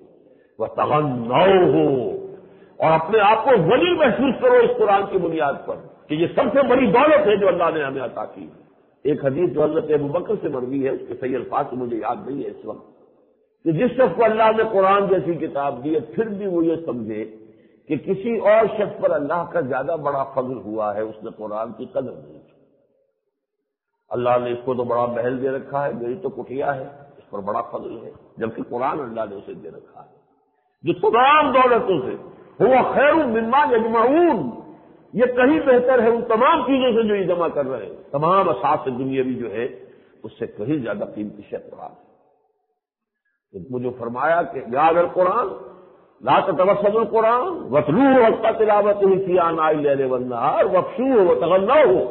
وتغنوا ہو، اور اپنے آپ کو ولی محسوس کرو اس قرآن کی بنیاد پر کہ یہ سب سے بڑی دولت ہے جو اللہ نے ہمیں عطا کی۔ ایک حدیث جو حضرت ابوبکر سے مروی ہے، اس کے صحیح الفاظ تو مجھے یاد نہیں ہے اس وقت، کہ جس شخص کو اللہ نے قرآن جیسی کتاب دی ہے پھر بھی وہ یہ سمجھے کہ کسی اور شخص پر اللہ کا زیادہ بڑا فضل ہوا ہے، اس نے قرآن کی قدر نہیں کی۔ اللہ نے اس کو تو بڑا محل دے رکھا ہے، میری تو کٹیا ہے، اس پر بڑا فضل ہے، جبکہ قرآن اللہ نے اسے دے رکھا ہے جو تمام دولتوں سے ہوا خیر مما یجمعون، یہ کہیں بہتر ہے ان تمام چیزوں سے جو یہ جمع کر رہے ہیں، تمام اساس دنیاوی جو ہے اس سے کہیں زیادہ قیمتی شے قرآن ہے۔ مجھے فرمایا کہ یا اہل القرآن لا تتوسدوا القرآن واتلوہ حق تلاوتہ فی آناء اللیل والنہار وافشوہ وتغنوا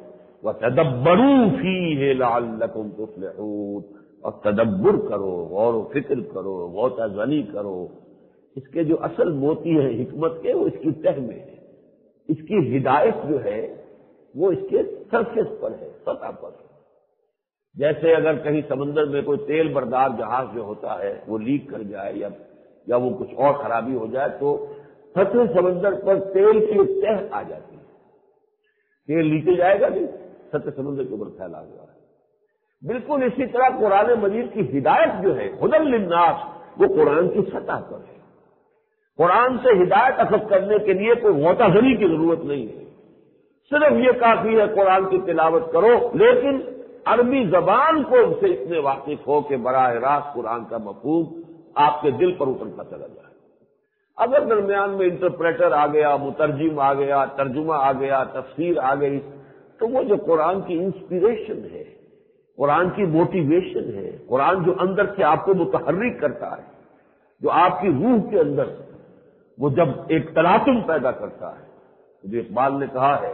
وتدبروا فیہ لعلکم تفلحون، اور تدبر کرو، غور و فکر کرو، غوطہ زنی کرو، اس کے جو اصل موتی ہیں حکمت کے وہ اس کی تہ میں ہے، اس کی ہدایت جو ہے وہ اس کے سرفیس پر ہے، سطح پر ہے۔ جیسے اگر کہیں سمندر میں کوئی تیل بردار جہاز جو ہوتا ہے وہ لیک کر جائے یا وہ کچھ اور خرابی ہو جائے تو سطح سمندر پر تیل کی تہ آ جاتی ہے، تیل نیچے جائے گا نہیں، سطح سمندر کے اوپر پھیلا ہوا ہے۔ بالکل اسی طرح قرآن مجید کی ہدایت جو ہے ہدی للناس، وہ قرآن کی سطح پر ہے۔ قرآن سے ہدایت اخذ کرنے کے لیے کوئی غوطہ زنی کی ضرورت نہیں ہے، صرف یہ کافی ہے قرآن کی تلاوت کرو، لیکن عربی زبان کو سے اتنے واقف ہو کہ براہ راست قرآن کا مفہوم آپ کے دل پر اترتا چلا جائے۔ اگر درمیان میں انٹرپریٹر آ گیا، مترجم آ گیا، ترجمہ آ گیا، تفسیر آ گئی، تو وہ جو قرآن کی انسپریشن ہے، قرآن کی موٹیویشن ہے، قرآن جو اندر سے آپ کو متحرک کرتا ہے، جو آپ کی روح کے اندر وہ جب ایک تلاطم پیدا کرتا ہے، جو اقبال نے کہا ہے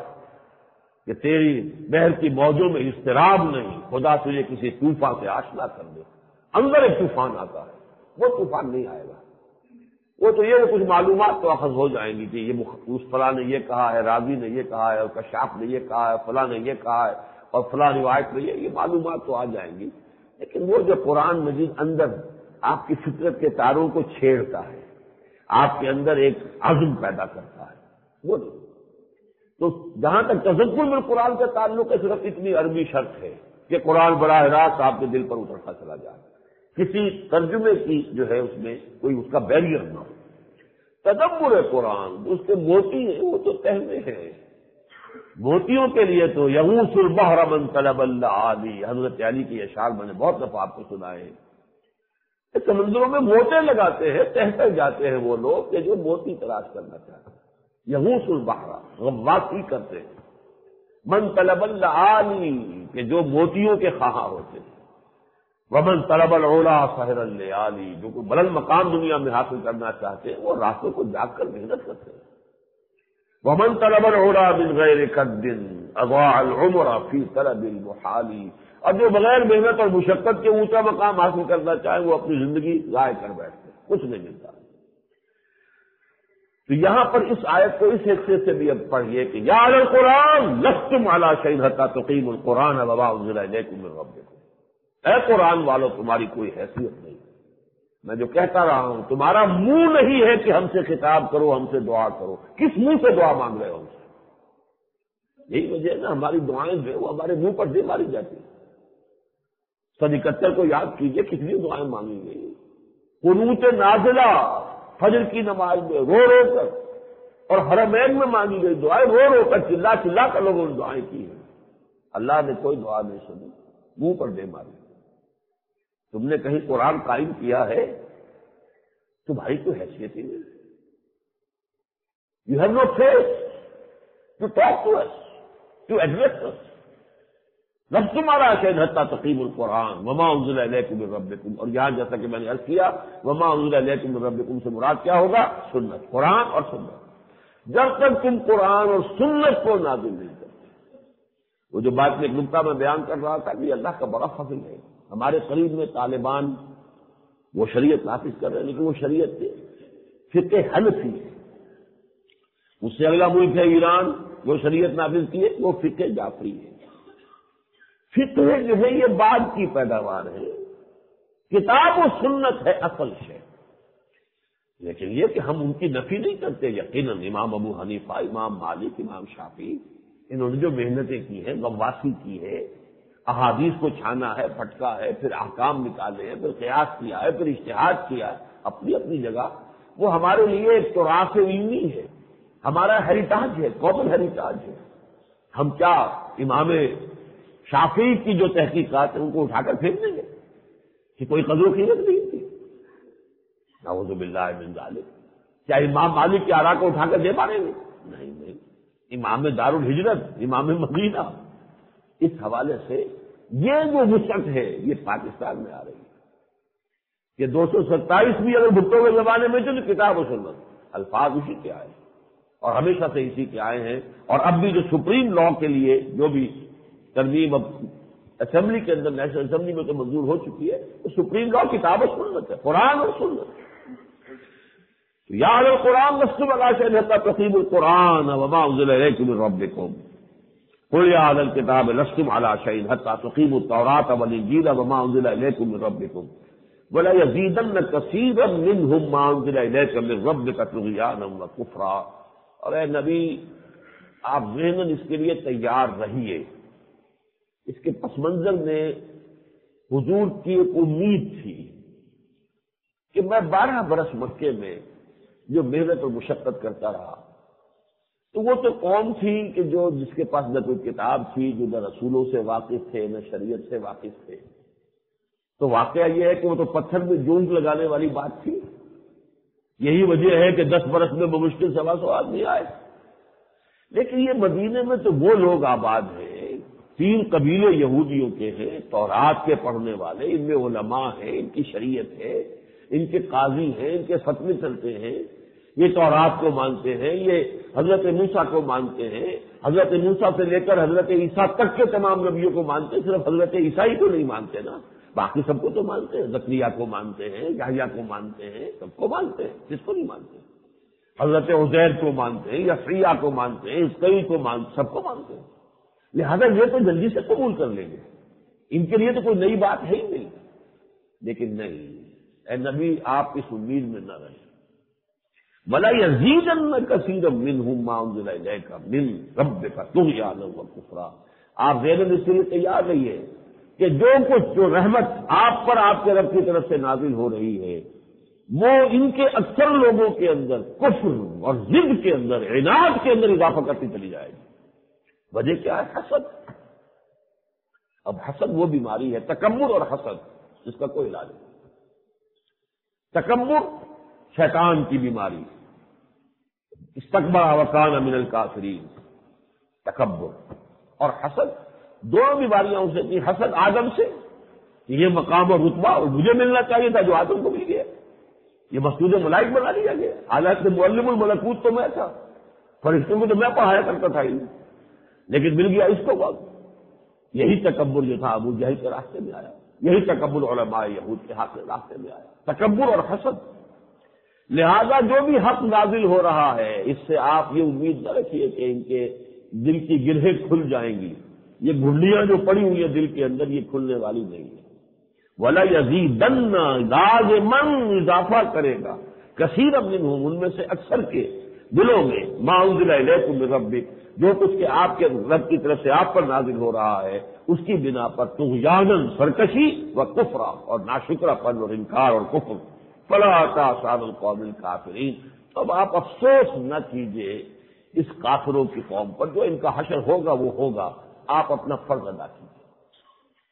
کہ تیری بحر کی موجوں میں اضطراب نہیں، خدا تجھے کسی طوفان سے آشنا کر دے، اندر ایک طوفان آتا ہے، وہ طوفان نہیں آئے گا، وہ تو یہ کچھ معلومات تو اخذ ہو جائیں گی کہ یہ اس فلاں نے یہ کہا ہے، راضی نے یہ کہا ہے، اور کشاف نے یہ کہا ہے، فلاں نے یہ کہا ہے، اور فلاں روایت میں یہ معلومات تو آ جائیں گی، لیکن وہ جو قرآن مجید اندر آپ کی فطرت کے تاروں کو چھیڑتا ہے، آپ کے اندر ایک عزم پیدا کرتا ہے، وہ نہیں۔ تو جہاں تک تذکر بالقرآن کا تعلق ہے، صرف اتنی عربی شرط ہے کہ قرآن براہ راست آپ کے دل پر اترتا چلا جائے، کسی ترجمے کی جو ہے اس میں کوئی اس کا بیریئر نہ ہو۔ تدبر قرآن اس کے موتی ہیں وہ تو تہ میں ہے، موتیوں کے لیے تو یغوث البحر من طلب اللآلی، حضرت علی کی اشعار میں نے بہت دفعہ آپ کو سنائے ہیں۔ سمندروں میں موتے لگاتے ہیں، تہ تک جاتے ہیں وہ لوگ کہ جو موتی تلاش کرنا چاہتے ہیں، یغوث البحر، غواصی کرتے ہیں، من طلب اللآلی، کہ جو موتیوں کے خواہاں ہوتے ہیں، ومن طلب العلا سحر الليالي، جو کوئی بلند مقام دنیا میں حاصل کرنا چاہتے ہیں وہ راتوں کو جاگ کر محنت کرتے ہیں، ومن طلب العلا من غیر کد اضاع العمر فی طلب المحال، اور جو بغیر محنت اور مشقت کے اونچا مقام حاصل کرنا چاہے وہ اپنی زندگی ضائع کر بیٹھتے ہیں، کچھ نہیں ملتا۔ تو یہاں پر اس آیت کو اس حصے سے بھی اب پڑھیے کہ یا اہل القرآن لستم علی شیء حتی تقیموا القرآن وما انزل الیکم من ربکم، اے قرآن والو تمہاری کوئی حیثیت نہیں، میں جو کہتا رہا ہوں تمہارا منہ نہیں ہے کہ ہم سے خطاب کرو، ہم سے دعا کرو، کس منہ سے دعا مانگ رہے ہو ہم سے؟ یہی وجہ ہے نا ہماری دعائیں جو ہے وہ ہمارے منہ پر دے ماری جاتی ہیں۔ 71 کو یاد کیجئے کتنی دعائیں مانگی گئی، قنوت نازلہ فجر کی نماز میں رو رو کر، اور حرمین میں مانگی گئی دعائیں رو رو کر، چلا چلا کر لوگوں نے دعائیں کی ہیں، اللہ نے کوئی دعا نہیں سنی۔ منہ پر دے ماری. تم نے کہیں قرآن قائم کیا ہے؟ تمہاری کوئی حیثیت ہی نہیں. You have no face to talk to us, to address us. لستم علی شیء حتی تقیموا القرآن وما انزل الیکم من ربکم. اور یہاں جیسا کہ میں نے عرض کیا وما انزل الیکم من ربکم سے مراد کیا ہوگا؟ سنت, قرآن اور سنت. جب تک تم قرآن اور سنت کو نازل نہیں کرتے. وہ جو بات میں ایک نقطہ میں بیان کر رہا تھا کہ یہ اللہ کا بڑا فضل ہے. ہمارے قریب میں طالبان وہ شریعت نافذ کر رہے ہیں, لیکن وہ شریعت فقہ حنفی ہے. اس سے اگلا ملک ہے ایران, جو شریعت نافذ کی ہے وہ فقہ جعفری ہے. فقہ جو ہے یہ بعد کی پیداوار ہے, کتاب و سنت ہے اصل شے. لیکن یہ کہ ہم ان کی نفی نہیں کرتے. یقیناً امام ابو حنیفہ, امام مالک, امام شافعی, انہوں نے جو محنتیں کی ہیں, غواصی کی ہے, احادیث کو چھانا ہے, پھٹکا ہے, پھر احکام نکالے ہیں, پھر قیاس کیا ہے, پھر اجتہاد کیا ہے, اپنی اپنی جگہ وہ ہمارے لیے ایک تراث علمی ہے, ہمارا ہیریٹاج ہے, کامن ہیریٹاج ہے. ہم کیا امام شافعی کی جو تحقیقات ہیں ان کو اٹھا کر پھینک دیں گے کہ کوئی قدر و قیمت نہیں تھی؟ نعوذ باللہ من ذالک. کیا امام مالک کے آراء کو اٹھا کر دے پائیں گے؟ نہیں. امام دار الہجرت, امام مدینہ. اس حوالے سے یہ جو وسعت ہے یہ پاکستان میں آ رہی ہے کہ 227 بھی اگر بھٹو کے زمانے میں جو کتاب و سنت, الفاظ اسی کے آئے اور ہمیشہ سے اسی کے آئے ہیں. اور اب بھی جو سپریم لا کے لیے جو بھی ترمیم اب اسمبلی کے اندر, نیشنل اسمبلی میں تو منظور ہو چکی ہے, تو سپریم لا کتاب و سنت ہے, قرآن اور سنت. یا اہل القرآن لستم علی شیء حتی تقیموا القرآن وما انزل الیکم من ربکم قل یا اہل الکتاب لستم علی شیء حتی تقیموا التوراۃ والانجیل وما انزل الیکم من ربکم ولیزیدن کثیرا منہم ما انزل الیک من ربک طغیانا وکفرا. اور اے نبی آپ ذہناً اس کے لیے تیار رہیے. اس کے پس منظر میں حضور کی ایک امید تھی کہ میں 12 برس مکے میں جو محنت اور مشقت کرتا رہا, تو وہ تو قوم تھی کہ جو جس کے پاس نہ کوئی کتاب تھی, جو نہ رسولوں سے واقف تھے, نہ شریعت سے واقف تھے. تو واقعہ یہ ہے کہ وہ تو پتھر میں جونٹ لگانے والی بات تھی. یہی وجہ ہے کہ 10 برس میں بمشکل 125 آدمی آئے. لیکن یہ مدینے میں تو وہ لوگ آباد ہیں, 3 قبیلے یہودیوں کے ہیں, تورات کے پڑھنے والے, ان میں علماء ہیں, ان کی شریعت ہے, ان کے قاضی ہیں, ان کے فتوے چلتے ہیں, یہ تورات کو مانتے ہیں, یہ حضرت موسیٰ کو مانتے ہیں, حضرت موسیٰ سے لے کر حضرت عیسیٰ تک کے تمام نبیوں کو مانتے ہیں. صرف حضرت عیسیٰ ہی کو نہیں مانتے نا, باقی سب کو تو مانتے ہیں. زکریا کو مانتے ہیں, یحییٰ کو مانتے ہیں, سب کو مانتے ہیں. کس کو نہیں مانتے؟ حضرت عزیر کو مانتے ہیں, یحییٰ کو مانتے ہیں, اسحاق کو مانتے, سب کو مانتے ہیں. لہذا یہ تو جلدی سے قبول کر لیں گے, ان کے لیے تو کوئی نئی بات ہے ہی نہیں. لیکن نہیں, اے نبی آپ اس امید میں نہ رہیں. وَلَيَزِيدَنَّ كَثِيرًا مِّنْهُم مَّا أُنزِلَ إِلَيْكَ مِن رَّبِّكَ طُغْيَانًا وَكُفْرًا. آپ ذہن اس لیے تیار رہیے کہ جو کچھ جو رحمت آپ پر آپ کے رب کی طرف سے نازل ہو رہی ہے وہ ان کے اکثر لوگوں کے اندر کفر اور ضد کے اندر, عناد کے اندر اضافہ کرتی چلی جائے گی. وجہ کیا ہے؟ حسد. اب حسد وہ بیماری ہے, تکبر اور حسد, جس کا کوئی علاج نہیں. تکبر شیطان کی بیماری, استکبر وکان من الکافرین, تکبر. اور حسد, دونوں بیماریاں اسے تھی. حسد آدم سے کہ یہ مقام اور رتبہ اور مجھے ملنا چاہیے تھا جو آدم کو مل گیا, یہ مسجود ملائک بنا لیا گیا. حالانکہ معلم الملکوت تو میں تھا, فرشتوں کو تو میں پڑھایا کرتا تھا ہی, لیکن مل گیا اس کو وقت. یہی تکبر جو تھا ابو جہل کے راستے میں آیا, یہی تکبر علماء یہود کے راستے میں آیا, تکبر اور حسد. لہذا جو بھی حق نازل ہو رہا ہے اس سے آپ یہ امید نہ رکھیے کہ ان کے دل کی گرہیں کھل جائیں گی. یہ گھنڈیاں جو پڑی ہوئی ہیں دل کے اندر, یہ کھلنے والی نہیں ہے. وَلَيَزِيدَنَّ لازماً اضافہ کرے گا, کثیرا منہم, ان میں سے اکثر کے دلوں میں, ما انزل الیکم من ربک, جو کچھ کہ آپ کے رب کی طرف سے آپ پر نازل ہو رہا ہے اس کی بنا پر طغیاناً, سرکشی, و کفرا, اور ناشکرا پن اور انکار اور کفر. فلا تحسبوا القوم الکافرین. اب آپ افسوس نہ کیجیے اس کافروں کی قوم پر, جو ان کا حشر ہوگا وہ ہوگا. آپ اپنا فرض ادا کیجیے.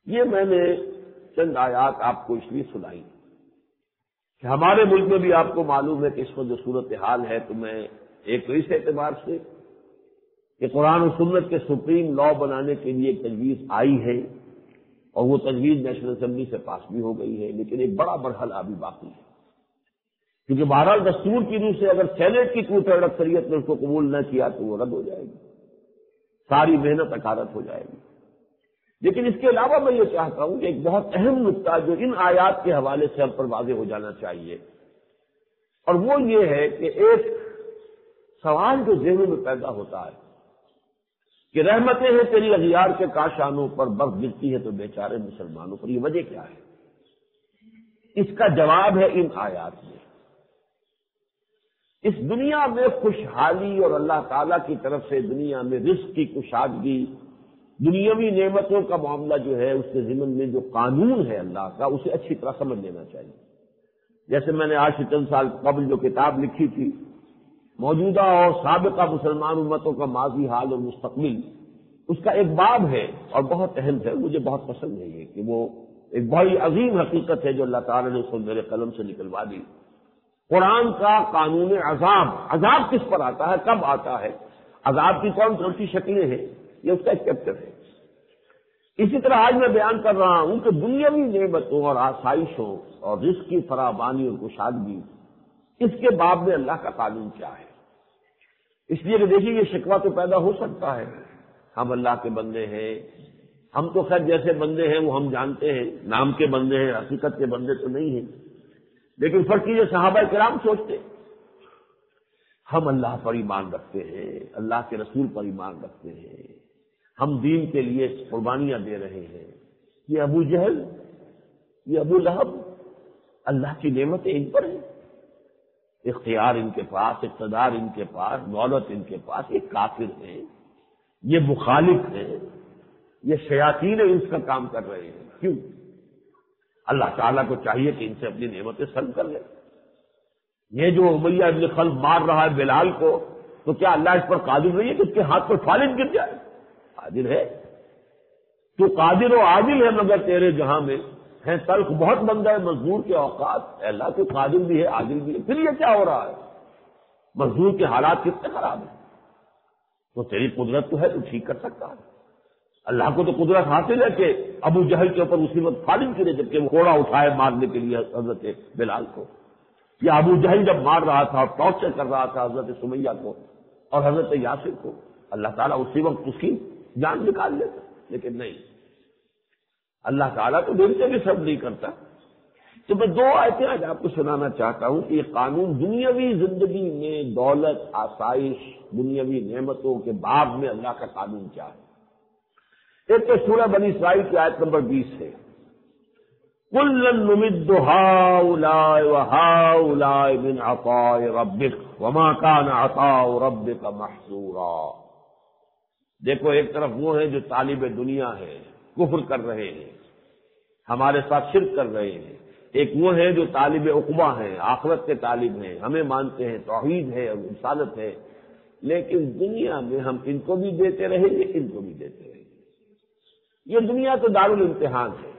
یہ میں نے چند آیات آپ کو اس لیے سنائی کہ ہمارے ملک میں بھی آپ کو معلوم ہے کہ اس وقت جو صورتحال ہے، تو میں ایک تو اس اعتبار سے کہ قرآن و سنت کے سپریم لا بنانے کے لیے ایک تجویز آئی ہے اور وہ تجویز نیشنل اسمبلی سے پاس بھی ہو گئی ہے، لیکن ایک بڑا مرحلہ ابھی باقی ہے، کیونکہ بہرحال دستور کی روح سے اگر سینٹ کی 2/3 اکثریت نے اس کو قبول نہ کیا تو وہ رد ہو جائے گی، ساری محنت اکارت ہو جائے گی۔ لیکن اس کے علاوہ میں یہ چاہتا ہوں کہ ایک بہت اہم نقطہ جو ان آیات کے حوالے سے ہم پر واضح ہو جانا چاہیے، اور وہ یہ ہے کہ ایک سوال جو ذہنوں میں پیدا ہوتا ہے کہ رحمتیں ہیں تیری اغیار کے کاشانوں پر، برف گرتی ہے تو بیچارے مسلمانوں پر، یہ وجہ کیا ہے؟ اس کا جواب ہے ان آیات میں۔ اس دنیا میں خوشحالی اور اللہ تعالی کی طرف سے دنیا میں رزق کی کشادگی، دنیاوی نعمتوں کا معاملہ جو ہے اس کے ضمن میں جو قانون ہے اللہ کا، اسے اچھی طرح سمجھ لینا چاہیے۔ جیسے میں نے آج سے چند سال قبل جو کتاب لکھی تھی، موجودہ اور سابقہ مسلمان امتوں کا ماضی حال اور مستقبل، اس کا ایک باب ہے اور بہت اہم ہے، مجھے بہت پسند ہے یہ کہ وہ ایک بڑی عظیم حقیقت ہے جو اللہ تعالیٰ نے اس کو میرے قلم سے نکلوا دی۔ قرآن کا قانون عذاب، عذاب کس پر آتا ہے، کب آتا ہے، عذاب کی کون کون سی شکلیں ہیں، یہ اس کا ایک چیپٹر ہے۔ اسی طرح آج میں بیان کر رہا ہوں کہ دنیاوی نعمتوں اور آسائشوں اور رزق کی فراوانی اور کشادگی، اس کے باب میں اللہ کا قانون کیا ہے۔ اس لیے کہ دیکھیے یہ شکوہ تو پیدا ہو سکتا ہے، ہم اللہ کے بندے ہیں، ہم تو خیر جیسے بندے ہیں وہ ہم جانتے ہیں، نام کے بندے ہیں، حقیقت کے بندے تو نہیں ہیں، لیکن فرق یہ صحابہ کرام سوچتے ہم اللہ پر ایمان رکھتے ہیں، اللہ کے رسول پر ایمان رکھتے ہیں، ہم دین کے لیے قربانیاں دے رہے ہیں، یہ ابو جہل، یہ ابو لہب، اللہ کی نعمتیں ان پر ہیں، اختیار ان کے پاس، اقتدار ان کے پاس، دولت ان کے پاس، یہ کافر ہیں، یہ مخالف ہیں، یہ شیاطین انس کا کام کر رہے ہیں، کیوں؟ اللہ تعالیٰ کو چاہیے کہ ان سے اپنی نعمتیں سلب کر لیں۔ یہ جو امیہ ابن خلف مار رہا ہے بلال کو، تو کیا اللہ اس پر قادر نہیں ہے کہ اس کے ہاتھ پر فالج گر جائے؟ قادر ہے، تو قادر و عادل ہے، مگر تیرے جہاں میں ہے تلخ بہت بندہ ہے مزدور کے اوقات، اے اللہ تو قادر بھی ہے عادل بھی ہے، پھر یہ کیا ہو رہا ہے؟ مزدور کے حالات کتنے خراب ہیں، تو تیری قدرت تو ہے، تو ٹھیک کر سکتا ہے۔ اللہ کو تو قدرت حاصل ہے کہ ابو جہل کے اوپر اسی وقت فالج گرے جبکہ وہ کوڑا اٹھائے مارنے کے لیے حضرت بلال کو، یا ابو جہل جب مار رہا تھا اور ٹارچر کر رہا تھا حضرت سمیہ کو اور حضرت یاسر کو، اللہ تعالیٰ اسی وقت اس کی جان نکال لیتا، لیکن نہیں، اللہ تعالیٰ تو دل سے بھی سب نہیں کرتا۔ تو میں 2 آیتیں آج آپ کو سنانا چاہتا ہوں کہ یہ قانون دنیاوی زندگی میں دولت، آسائش، دنیاوی نعمتوں کے باب میں اللہ کا قانون کیا ہے۔ ایک تو سورہ بنی اسرائیل کی آیت نمبر 20 ہے، كُلًّا نُمِدُّ هَٰؤُلَاءِ وَهَٰؤُلَاءِ مِنْ عَطَاءِ رَبِّكَ وَمَا كَانَ عَطَاءُ رَبِّكَ مَحْظُورًا۔ دیکھو ایک طرف وہ ہیں جو طالب دنیا ہے، کفر کر رہے ہیں، ہمارے ساتھ شرک کر رہے ہیں، ایک وہ ہیں جو طالب عقبہ ہیں، آخرت کے طالب ہیں، ہمیں مانتے ہیں، توحید ہے اور رسالت ہے، لیکن دنیا میں ہم ان کو بھی دیتے رہیں گے، ان کو بھی دیتے رہیں گے۔ یہ دنیا تو دارالامتحان ہے،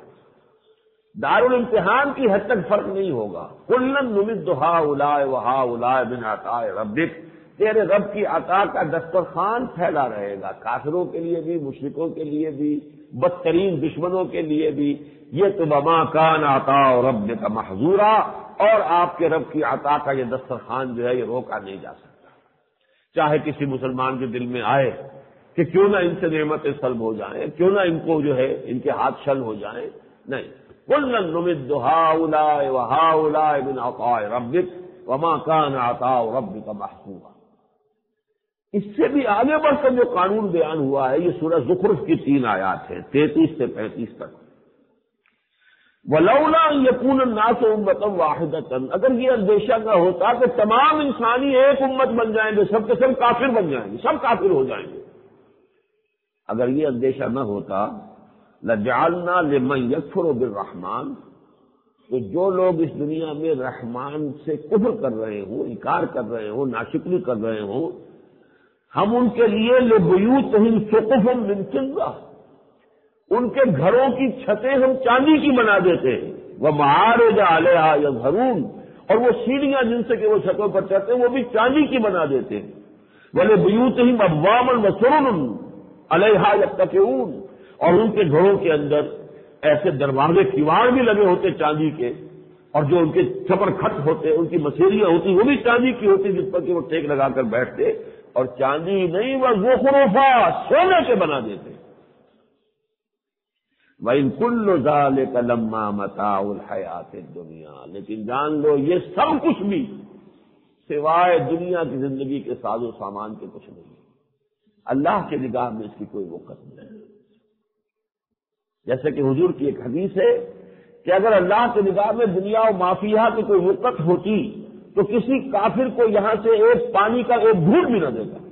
دارالامتحان کی حد تک فرق نہیں ہوگا۔ كُلًّا نُمِدُّ هَٰؤُلَاءِ وَهَٰؤُلَاءِ مِنْ عَطَاءِ رَبِّكَ، تیرے رب کی عطا کا دسترخوان پھیلا رہے گا، کافروں کے لیے بھی، مشرکوں کے لیے بھی، بدترین دشمنوں کے لیے بھی۔ یہ تو وَمَا كَانَ عَطَاءُ رَبِّكَ مَحْظُورًا، اور آپ کے رب کی عطا کا یہ دسترخوان جو ہے یہ روکا نہیں جا سکتا، چاہے کسی مسلمان کے دل میں آئے کہ کیوں نہ ان سے نعمتیں سلب ہو جائیں، کیوں نہ ان کو جو ہے ان کے ہاتھ شل ہو جائیں، نہیں۔ كُلًّا نُمِدُّ هَٰؤُلَاءِ وَهَٰؤُلَاءِ مِنْ عَطَاءِ رَبِّكَ وَمَا كَانَ عَطَاءُ رَبِّكَ مَحْظُورًا۔ اس سے بھی آگے بڑھ کر جو قانون بیان ہوا ہے یہ سورہ زخرف کی 3 آیات ہیں، 33 سے 35 تک۔ وَلَوْلَا أَن يَكُونَ النَّاسُ أُمَّةً وَاحِدَةً، اگر یہ اندیشہ نہ ہوتا کہ تمام انسانی ایک امت بن جائیں گے، سب کے سب کافر بن جائیں گے، سب کافر ہو جائیں گے، اگر یہ اندیشہ نہ ہوتا لَجَعَلْنَا لِمَن يَكْفُرُ بِالرَّحْمَٰنِ، تو جو لوگ اس دنیا میں رحمان سے کفر کر رہے ہوں، انکار کر رہے ہوں، ناشکری کر رہے ہوں، ہم ان کے لیے لِبُیُوتِہِمْ سُقُفًا مِّن فِضَّةٍ، ان کے گھروں کی چھتیں ہم چاندی کی بنا دیتے ہیں، وہ معارج علیہا یظہرون، اور وہ سیڑھیاں جن سے کہ وہ چھتوں پر چڑھتے ہیں وہ بھی چاندی کی بنا دیتے ہیں، وَلِبُيُوتِهِمْ أَبْوَابًا وَسُرُرًا عَلَيْهَا يَتَّكِئُونَ، اور ان کے گھروں کے اندر ایسے دروازے کیواڑ بھی لگے ہوتے چاندی کے، اور جو ان کے چھپر کھٹ ہوتے، ان کی مسیریاں ہوتی وہ بھی چاندی کی ہوتی جس پر کہ وہ ٹیک لگا کر بیٹھتے، اور چاندی نہیں وہ زخرفا سونے کے بنا دیتے۔ وَإِن كُلُّ ذَلِكَ لَمَّا مَتَاعُ الْحَيَاةِ الدُّنْيَا، لیکن جان لو یہ سب کچھ بھی سوائے دنیا کی زندگی کے ساز و سامان کے کچھ نہیں ہے، اللہ کی نگاہ میں اس کی کوئی وقت نہیں ہے۔ جیسے کہ حضور کی ایک حدیث ہے کہ اگر اللہ کی نگاہ میں دنیا و مافیہ کی کوئی وقت ہوتی تو کسی کافر کو یہاں سے ایک پانی کا ایک گھونٹ بھی نہ دیتا،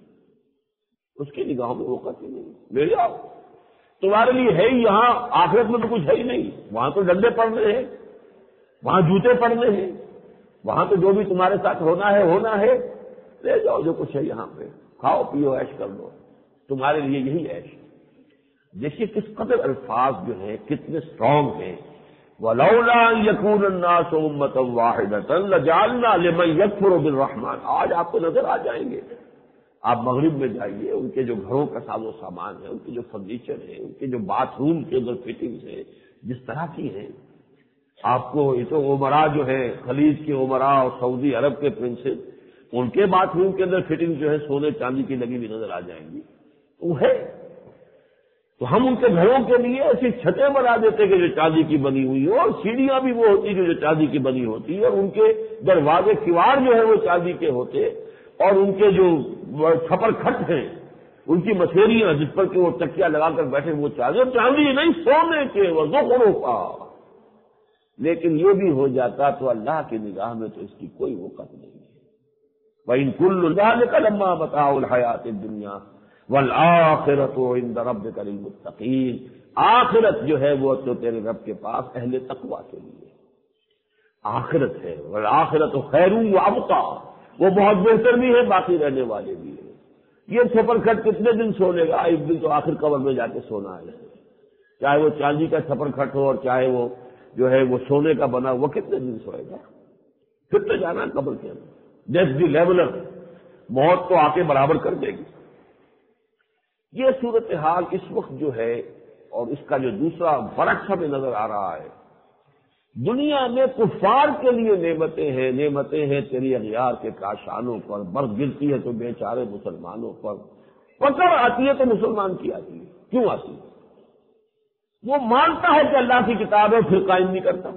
اس کی نگاہوں میں وقت ہی نہیں، لے جاؤ تمہارے لیے ہے ہی، یہاں آخرت میں تو کچھ ہے ہی نہیں، وہاں تو ڈنڈے پڑنے ہیں، وہاں جوتے پڑنے ہیں، وہاں تو جو بھی تمہارے ساتھ ہونا ہے، لے جاؤ جو کچھ ہے یہاں پہ، کھاؤ پیو عیش کر لو، تمہارے لیے یہی عیش ہے۔ دیکھیے کس قدر الفاظ جو ہیں کتنے اسٹرانگ ہیں، وَلَوْلَا أَن يَكُونَ النَّاسُ أُمَّةً وَاحِدَةً لَجَعَلْنَا لِمَن يَكْفُرُ بِالرَّحْمَٰنِ، آج آپ کو نظر آ جائیں گے، آپ مغرب میں جائیے، ان کے جو گھروں کا ساز و سامان ہے، ان کے جو فرنیچر ہے، ان کے جو باتھ روم کے اندر فٹنگز ہے جس طرح کی ہیں، آپ کو یہ تو عمرا جو ہے خلیج کے عمرا اور سعودی عرب کے پرنسز، ان کے باتھ روم کے اندر فٹنگ جو ہے سونے چاندی کی لگی ہوئی نظر آ جائیں گی، وہ ہے۔ تو ہم ان کے گھروں کے لیے ایسی چھتیں بنا دیتے کہ جو چاندی کی بنی ہوئی ہو، اور سیڑھیاں بھی وہ ہوتی جو چاندی کی بنی ہوتی، اور ان کے دروازے کیواڑ جو ہے وہ چاندی کے ہوتے، اور ان کے جو چھپر کھٹ ہیں ان کی مسیریاں جس پر کہ وہ تکیا لگا کر بیٹھے وہ چاندی نہیں سونے کے، وہ زخرفا۔ لیکن یہ بھی ہو جاتا تو اللہ کی نگاہ میں تو اس کی کوئی وقت نہیں ہے۔ وَإِن كُلُّ ذَلِكَ لَمَّا مَتَاعُ الْحَيَاةِ الدُّنْيَا وَالْآخِرَةُ عِندَ رَبِّكَ لِلْمُتَّقِينَ، آخرت جو ہے وہ تو تیرے رب کے پاس اہل تقویٰ کے لیے آخرت ہے، وَالْآخِرَةُ خَيْرٌ وَأَبْقَىٰ، وہ بہت بہتر بھی ہے، باقی رہنے والے بھی ہے۔ یہ چھپر کھٹ کتنے دن سو لے گا؟ ایک دن تو آخر قبر میں جا کے سونا ہے، چاہے وہ چاندی کا چھپر کھٹ ہو اور چاہے وہ جو ہے وہ سونے کا بنا، وہ کتنے دن سوئے گا؟ پھر تو جانا قبر کے اندر، ڈیتھ دی لیولر، موت تو آ کے برابر کر دے گی۔ یہ صورتحال اس وقت جو ہے، اور اس کا جو دوسرا برعکس ہمیں نظر آ رہا ہے، دنیا میں کفار کے لیے نعمتیں ہیں تیری اغیار کے کاشانوں پر، برف گرتی ہے تو بیچارے مسلمانوں پر، پکڑ آتی ہے تو مسلمان کی آتی ہے، کیوں آتی ہے؟ وہ مانتا ہے کہ اللہ کی کتاب ہے پھر قائم نہیں کرتا۔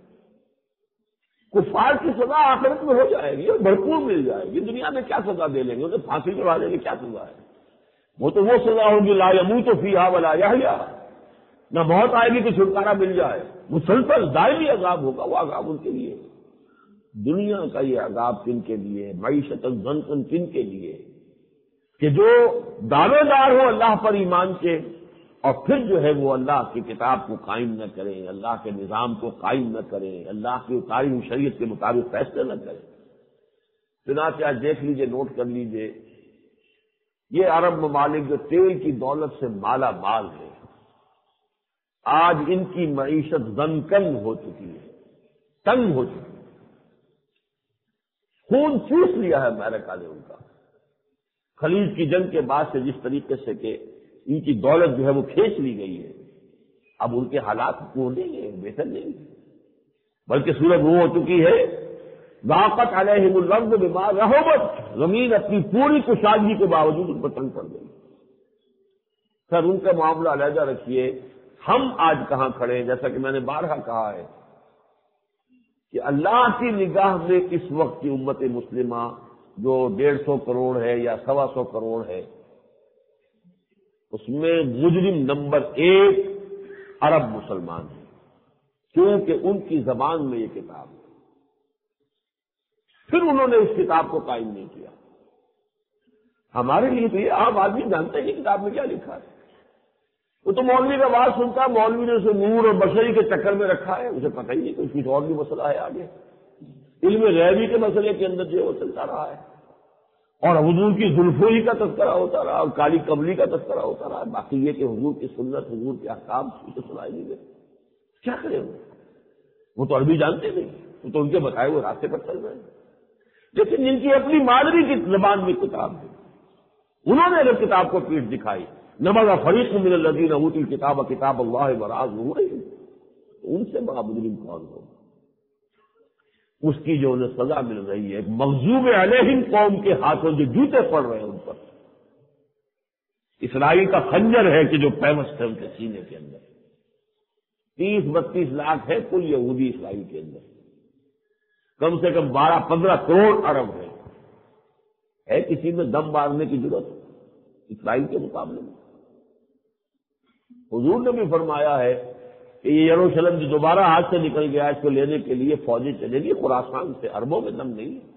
کفار کی سزا آخرت میں ہو جائے گی اور بھرپور مل جائے گی، دنیا میں کیا سزا دے لیں گے؟ انہیں پھانسی چڑھا دیں گے، کیا سزا ہے؟ وہ تو وہ سزا ہوگی لا یموت فیہا ولا یحیا، نہ موت آئے گی کہ چھٹکارا مل جائے، مسلسل دائمی عذاب ہوگا، وہ عذاب ان کے لیے۔ دنیا کا یہ عذاب کن کے لیے، معیشت ضنکن کن کے لیے، کہ جو دعوے دار ہو اللہ پر ایمان کے اور پھر جو ہے وہ اللہ کی کتاب کو قائم نہ کریں، اللہ کے نظام کو قائم نہ کریں، اللہ کی اتاری ہوئی شریعت کے مطابق فیصلے نہ کریں۔ چنانچہ آج دیکھ لیجئے، نوٹ کر لیجئے، یہ عرب ممالک جو تیل کی دولت سے مالا مال ہے، آج ان کی معیشت زنکن ہو چکی ہے، تنگ ہو چکی ہے، خون چوس لیا ہے امریکہ نے ان کا، خلیج کی جنگ کے بعد سے جس طریقے سے کہ ان کی دولت جو ہے وہ کھینچ لی گئی ہے، اب ان کے حالات وہ نہیں ہیں، بہتر نہیں ہے، بلکہ صورت وہ ہو چکی ہے ضاقت علیہم الارض بما رحبت، زمین اپنی پوری کشادگی کے باوجود ان پر تنگ پڑ گئی۔ سر ان کا معاملہ علیحدہ رکھیے، ہم آج کہاں کھڑے ہیں؟ جیسا کہ میں نے بارہا کہا ہے کہ اللہ کی نگاہ میں اس وقت کی امت مسلمہ جو 150 کروڑ ہے یا 125 کروڑ ہے، اس میں مجرم نمبر 1 عرب مسلمان ہیں، کیونکہ ان کی زبان میں یہ کتاب ہے، پھر انہوں نے اس کتاب کو قائم نہیں کیا۔ ہمارے لیے تو یہ عام آدمی جانتے ہیں کہ کتاب میں کیا لکھا ہے، وہ تو مولوی کا آواز سنتا ہے، مولوی نے اسے نور اور بشری کے چکر میں رکھا ہے، اسے پتہ ہی نہیں کہ کچھ اور بھی مسئلہ ہے آگے، علم غیبی کے مسئلے کے اندر جو وہ چلتا رہا ہے، اور حضور کی زلفوں ہی کا تذکرہ ہوتا رہا اور کالی کملی کا تذکرہ ہوتا رہا. باقی یہ کہ حضور کی سنت، حضور کے احکام تو سنائی نہیں گئے. کیا کریں وہ تو عربی جانتے نہیں، وہ تو ان کے بتائے ہوئے راستے پر چل رہے ہیں. لیکن جن کی اپنی مادری کی زبان میں کتاب ہے، انہوں نے اگر کتاب کو پیٹھ دکھائی، نبذ فریق من الذین اوتوا الکتاب کتاب اللہ وراء ظہورہم، ان سے بڑا مجرم کون ہوگا؟ اس کی جو انہیں سزا مل رہی ہے ایک مغضوب علیہم قوم کے ہاتھوں جو جوتے پڑ رہے ہیں ان پر. اسرائیل کا خنجر ہے کہ جو پیوست ہے ان کے سینے کے اندر. 30-32 لاکھ ہے کل یہودی اسرائیل کے اندر، کم سے کم 12-15 کروڑ عرب ہے کسی میں دم مارنے کی ضرورت اسرائیل کے مقابلے میں؟ حضور نے بھی فرمایا ہے کہ یہ یروشلم جو دوبارہ ہاتھ سے نکل گیا اس کو لینے کے لیے فوجیں چلے گی خراسان سے، عربوں میں دم نہیں ہے.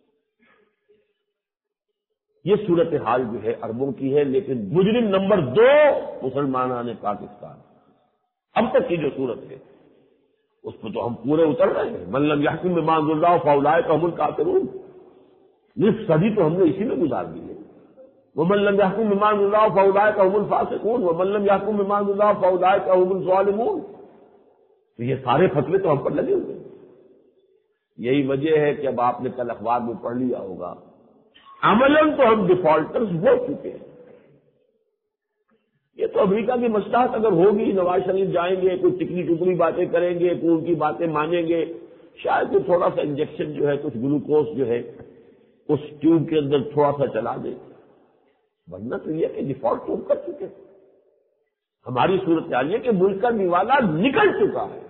یہ صورتحال جو ہے عربوں کی ہے، لیکن مجرم نمبر 2 مسلمانان پاکستان. اب تک کی جو صورت ہے اس پہ تو ہم پورے اتر رہے ہیں. من لم یحکم بما انزل اللہ فاولئک هم الکافرون، نصف صدی تو ہم نے اسی میں گزار دی ہے. ومن لم يحكم بما انزل الله فاولئك هم الفاسقون ومن لم يحكم بما انزل الله فاولئك هم الظالمون. تو یہ سارے فتوے تو ہم پر لگے ہوئے ہیں. یہی وجہ ہے کہ اب آپ نے کل اخبار میں پڑھ لیا ہوگا، عملاً تو ہم ڈیفالٹرز ہو چکے ہیں. یہ تو امریکہ کی مصلحت اگر ہوگی، نواز شریف جائیں گے، کوئی ٹکڑی ٹکڑی باتیں کریں گے، کوئی ان کی باتیں مانیں گے، شاید کوئی تھوڑا سا انجیکشن جو ہے، کچھ گلوکوز جو ہے اس ٹیوب کے اندر تھوڑا سا چلا دے. ورنہ تو یہ کہ ڈیفالٹ تو کر چکے. ہماری صورت حال یہ کہ ملک کا نوالا نکل چکا ہے،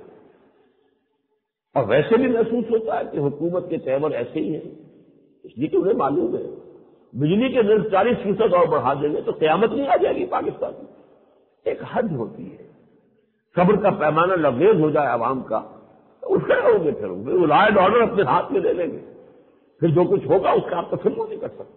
اور ویسے بھی محسوس ہوتا ہے کہ حکومت کے تیور ایسے ہی ہیں. اس لیے کہ انہیں معلوم ہے بجلی کے بل 40% اور بڑھا دیں گے تو قیامت نہیں آ جائے گی پاکستان میں. ایک حد ہوتی ہے، صبر کا پیمانہ لبریز ہو جائے عوام کا تو اٹھ کھڑے ہوں گے، پھر وہ لا اینڈ آرڈر اپنے ہاتھ میں لے لیں گے، پھر جو کچھ ہوگا اس کا آپ تصور نہیں کر سکتے.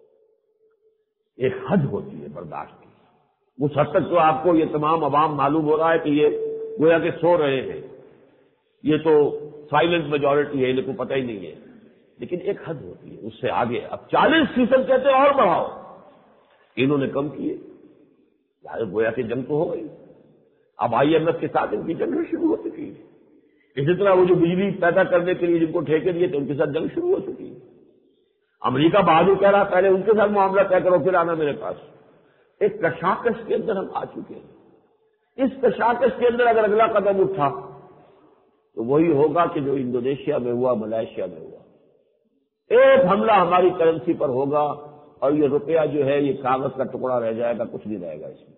ایک حد ہوتی ہے برداشت کی. اس حد تک تو آپ کو یہ تمام عوام معلوم ہو رہا ہے کہ یہ گویا کہ سو رہے ہیں، یہ تو سائلنٹ میجورٹی ہے، انہیں کو پتہ ہی نہیں ہے. لیکن ایک حد ہوتی ہے، اس سے آگے اب 40% کہتے ہیں اور بڑھاؤ، انہوں نے کم کیے. گویا کہ جنگ تو ہو گئی. اب IMF کے ساتھ ان کی جنگ شروع ہو چکی ہے. اسی طرح وہ جو بجلی پیدا کرنے کے لیے جن کو ٹھیکے دیے تھے ان کے ساتھ جنگ شروع ہو چکی ہے. امریکہ بہادر کہہ رہا پہلے ان کے ساتھ معاملہ طے کرو پھر آنا میرے پاس. ایک کشاکش کے اندر ہم آ چکے ہیں. اس کشاکش کے اندر اگر اگلا قدم اٹھا تو وہی ہوگا کہ جو انڈونیشیا میں ہوا، ملائیشیا میں ہوا. ایک حملہ ہماری کرنسی پر ہوگا اور یہ روپیہ جو ہے یہ کاغذ کا ٹکڑا رہ جائے گا، کچھ نہیں رہے گا اس میں.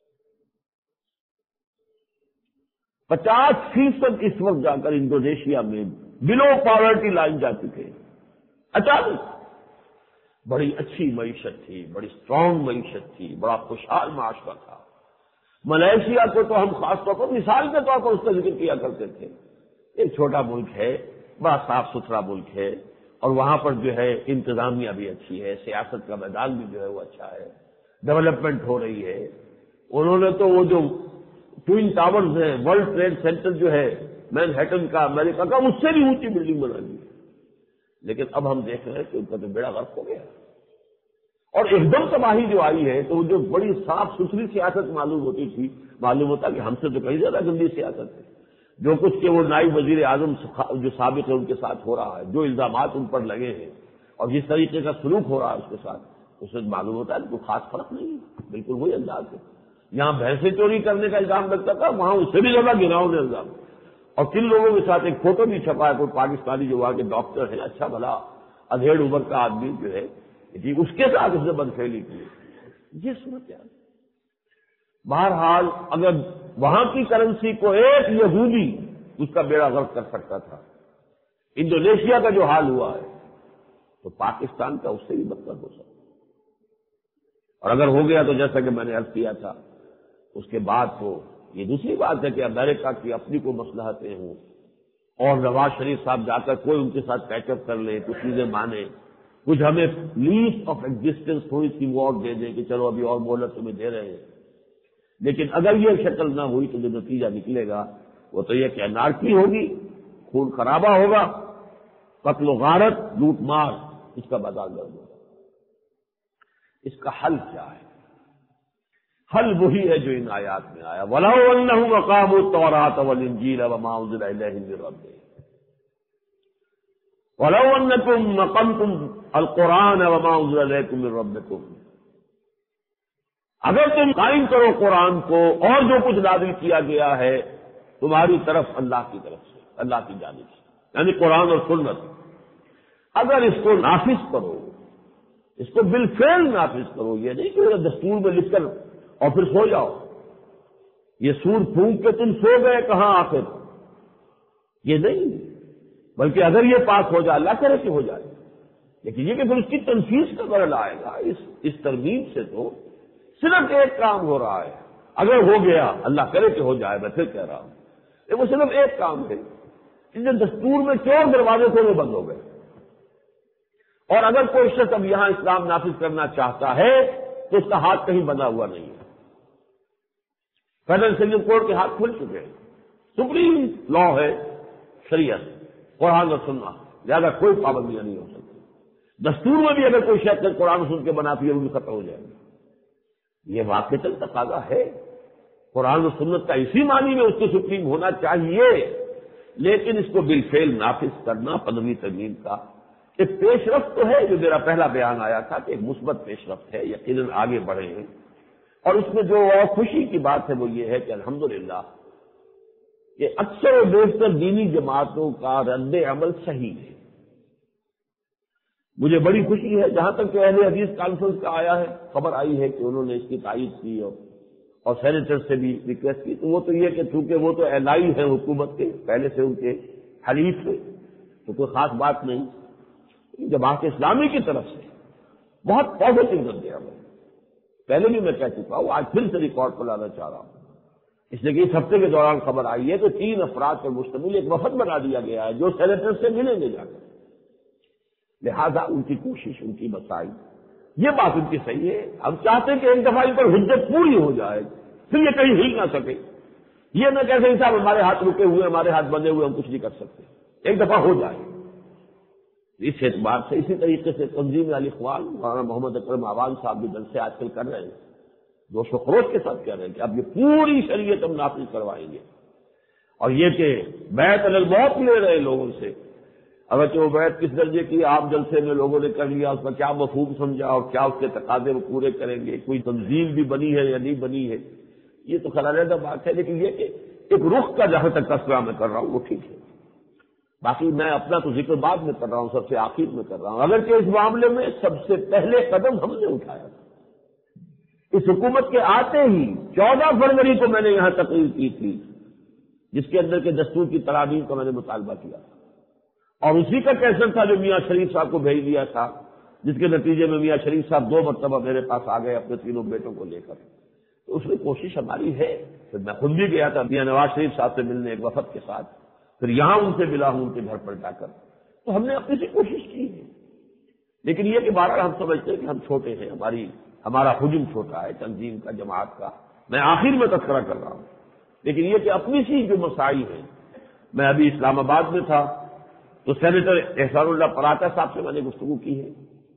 50% اس وقت جا کر انڈونیشیا میں بلو پاورٹی لائن جا چکے ہیں. اچانک بڑی اچھی معیشت تھی، بڑی اسٹرانگ معیشت تھی، بڑا خوشحال معاشرہ تھا. ملائیشیا کو تو ہم خاص طور پر مثال کے طور پر اس کا ذکر کیا کرتے تھے. ایک چھوٹا ملک ہے، بڑا صاف ستھرا ملک ہے، اور وہاں پر جو ہے انتظامیہ بھی اچھی ہے، سیاست کا میدان بھی جو ہے وہ اچھا ہے، ڈیولپمنٹ ہو رہی ہے. انہوں نے تو وہ جو ٹوئن ٹاورز ہیں، ورلڈ ٹریڈ سینٹر جو ہے مین ہیٹن کا، امریکہ کا، اس سے بھی اونچی بلڈنگ بنا دی. لیکن اب ہم دیکھ رہے ہیں کہ ان کا تو بیڑا غرق ہو گیا، اور ایک دم تباہی جو آئی ہے تو وہ جو بڑی صاف ستھری سیاست معلوم ہوتی تھی، معلوم ہوتا کہ ہم سے تو کہیں زیادہ گندی سیاست ہے. جو کچھ کہ وہ نائب وزیر اعظم جو سابق ہے ان کے ساتھ ہو رہا ہے، جو الزامات ان پر لگے ہیں اور جس طریقے کا سلوک ہو رہا ہے اس کے ساتھ، اس سے معلوم ہوتا ہے کہ کوئی خاص فرق نہیں ہے، بالکل وہی انداز ہے. یہاں بھینسیں چوری کرنے کا الزام لگتا تھا، وہاں اس سے بھی زیادہ گناؤں الزام. اور کن لوگوں کے ساتھ ایک فوٹو بھی چھپا ہے، کوئی پاکستانی جو وہاں کے ڈاکٹر ہیں، اچھا بھلا ادھیڑ عمر کا آدمی جو ہے جی، اس کے ساتھ اس نے بدفعلی کی. یہ صورت ہے. بہرحال اگر وہاں کی کرنسی کو ایک یہودی اس کا بیڑا غرق کر سکتا تھا، انڈونیشیا کا جو حال ہوا ہے تو پاکستان کا اس سے بھی بدتر ہو سکتا. اور اگر ہو گیا تو جیسا کہ میں نے عرض کیا تھا، اس کے بعد تو یہ دوسری بات ہے کہ امریکہ کی اپنی کو مصلحتیں ہوں اور نواز شریف صاحب جا کر کوئی ان کے ساتھ پیچ اپ کر لیں، کچھ چیزیں مانیں، کچھ ہمیں لیسٹ آف ایگزسٹنس تھوڑی سی وہ اور دے دیں کہ چلو ابھی اور مہلت تمہیں دے رہے ہیں. لیکن اگر یہ شکل نہ ہوئی تو جو نتیجہ نکلے گا وہ تو یہ کہ انارکی ہوگی، خون خرابہ ہوگا، قتل و غارت، لوٹ مار، اس کا بازار گرم ہوگا. اس کا حل کیا ہے؟ حل وہی ہے جو ان آیات میں آیا، وَلَوْ أَنَّهُمْ أَقَامُوا التَّوْرَاةَ وَالْإِنجِيلَ وَمَا أُنزِلَ إِلَيْهِم مِّن رَّبِّهِمْ وَلَوْ أَنَّكُمْ أَقَمْتُمْ الْقُرْآنَ وَمَا أُنزِلَ إِلَيْكُم مِّن رَّبِّكُمْ، اگر تم قائم کرو قرآن کو اور جو کچھ نازل کیا گیا ہے تمہاری طرف اللہ کی طرف سے، اللہ کی جانب سے، یعنی قرآن اور سنت، اگر اس کو نافذ کرو، اس کو بالفعل نافذ کرو، یہ نہیں کہ دستور میں لکھ کر اور پھر سو جاؤ، یہ سور پھونک کے تم سو گئے کہاں آخر، یہ نہیں، بلکہ اگر یہ پاس ہو جائے، اللہ کرے کہ ہو جائے، لیکن یہ کہ پھر اس کی تنفیذ کا مرحلہ آئے گا۔ اس ترغیب سے تو صرف ایک کام ہو رہا ہے، اگر ہو گیا، اللہ کرے کہ ہو جائے، میں پھر کہہ رہا ہوں وہ صرف ایک کام ہے، جس دستور میں چور دروازے تھے وہ بند ہو گئے، اور اگر کوئی شخص اب یہاں اسلام نافذ کرنا چاہتا ہے تو اس کا ہاتھ کہیں بندھا ہوا نہیں ہے، فیڈرل سپریم کورٹ کے ہاتھ کھل چکے ہیں، سپریم لا ہے شریعت قرآن اور سننا، لہٰذا کوئی پابندیاں نہیں ہو سکتی۔ دستور میں بھی اگر کوئی شخص قرآن سن کے بناتی ہے وہ بھی ختم ہو جائے گی۔ یہ واقعی تقاضا ہے قرآن و سنت کا، اسی معنی میں اس کو سپریم ہونا چاہیے، لیکن اس کو بالفعل نافذ کرنا 15ویں ترمیم کا ایک پیش رفت تو ہے، جو میرا پہلا بیان آیا تھا کہ ایک مثبت پیش رفت ہے، یقیناً آگے بڑھے ہیں، اور اس میں جو اور خوشی کی بات ہے وہ یہ ہے کہ الحمدللہ کہ اکثر و بیشتر دینی جماعتوں کا رد عمل صحیح ہے۔ مجھے بڑی خوشی ہے، جہاں تک کہ اہل حدیث کانفرنس کا آیا ہے، خبر آئی ہے کہ انہوں نے اس کی تائید کی اور سینیٹر سے بھی ریکویسٹ کی، تو وہ تو یہ کہ چونکہ وہ تو الائی ہیں حکومت کے، پہلے سے ان کے حلیف تھے، تو کوئی خاص بات نہیں، جماعت اسلامی کی طرف سے بہت پازیٹو رد عمل، پہلے بھی میں کہہ چکا ہوں، آج پھر سے ریکارڈ پر لانا چاہ رہا ہوں، اس لیے کہ اس ہفتے کے دوران خبر آئی ہے کہ 3 افراد پر مشتمل ایک وفد بنا دیا گیا ہے جو سینیٹر سے ملیں گے جا کر، لہذا ان کی کوشش، ان کی مساعی، یہ بات ان کی صحیح ہے۔ ہم چاہتے ہیں کہ ایک دفعہ ان پر حجت پوری ہو جائے، پھر یہ کہیں ہل نہ سکے، یہ نہ کہہ سکیں صاحب ہمارے ہاتھ رکے ہوئے، ہمارے ہاتھ بندھے ہوئے، ہم کچھ نہیں کر سکتے، ایک دفعہ ہو جائے۔ اس اعتبار سے اسی طریقے سے تنظیم الاخوان مولانا محمد اکرم آوان صاحب بھی جلسے آج کل کر رہے ہیں، جوش و خروش کے ساتھ کہہ رہے ہیں کہ اب یہ پوری شریعت ہم نافذ کروائیں گے، اور یہ کہ بیعت علی الموت لے رہے لوگوں سے، اگرچہ وہ بیعت کس درجے کی آپ جلسے میں لوگوں نے کر لیا، اس کا کیا مفہوم سمجھا اور کیا اس کے تقاضے وہ پورے کریں گے، کوئی تنظیم بھی بنی ہے یا نہیں بنی ہے، یہ تو خیر علیحدہ بات ہے، لیکن یہ کہ ایک رخ کا جہاں تک تذکرہ میں کر رہا ہوں وہ ٹھیک ہے، باقی میں اپنا تو ذکر بعد میں کر رہا ہوں، سب سے آخر میں کر رہا ہوں، اگرچہ اس معاملے میں سب سے پہلے قدم ہم نے اٹھایا تھا، اس حکومت کے آتے ہی 14 فروری کو میں نے یہاں تقریر کی تھی، جس کے اندر کے دستور کی ترامیم کا میں نے مطالبہ کیا تھا، اور اسی کا کیسر تھا جو میاں شریف صاحب کو بھیج دیا تھا، جس کے نتیجے میں میاں شریف صاحب 2 مرتبہ میرے پاس آ گئے اپنے 3 بیٹوں کو لے کر، تو اس میں کوشش ہماری ہے، پھر میں خود بھی گیا تھا میاں نواز شریف صاحب سے ملنے ایک وفد کے ساتھ، پھر یہاں ان سے ملا ہوں ان کے گھر پر جا کر، تو ہم نے اپنی سے کوشش کی ہے، لیکن یہ کہ بہرحال ہم سمجھتے ہیں کہ ہم چھوٹے ہیں، ہمارا حجم چھوٹا ہے تنظیم کا، جماعت کا، میں آخر میں تذکرہ کر رہا ہوں، لیکن یہ کہ اپنی سی جو مسائل ہیں، میں ابھی اسلام آباد میں تھا تو سینیٹر احسان اللہ پراٹا صاحب سے میں نے گفتگو کی ہے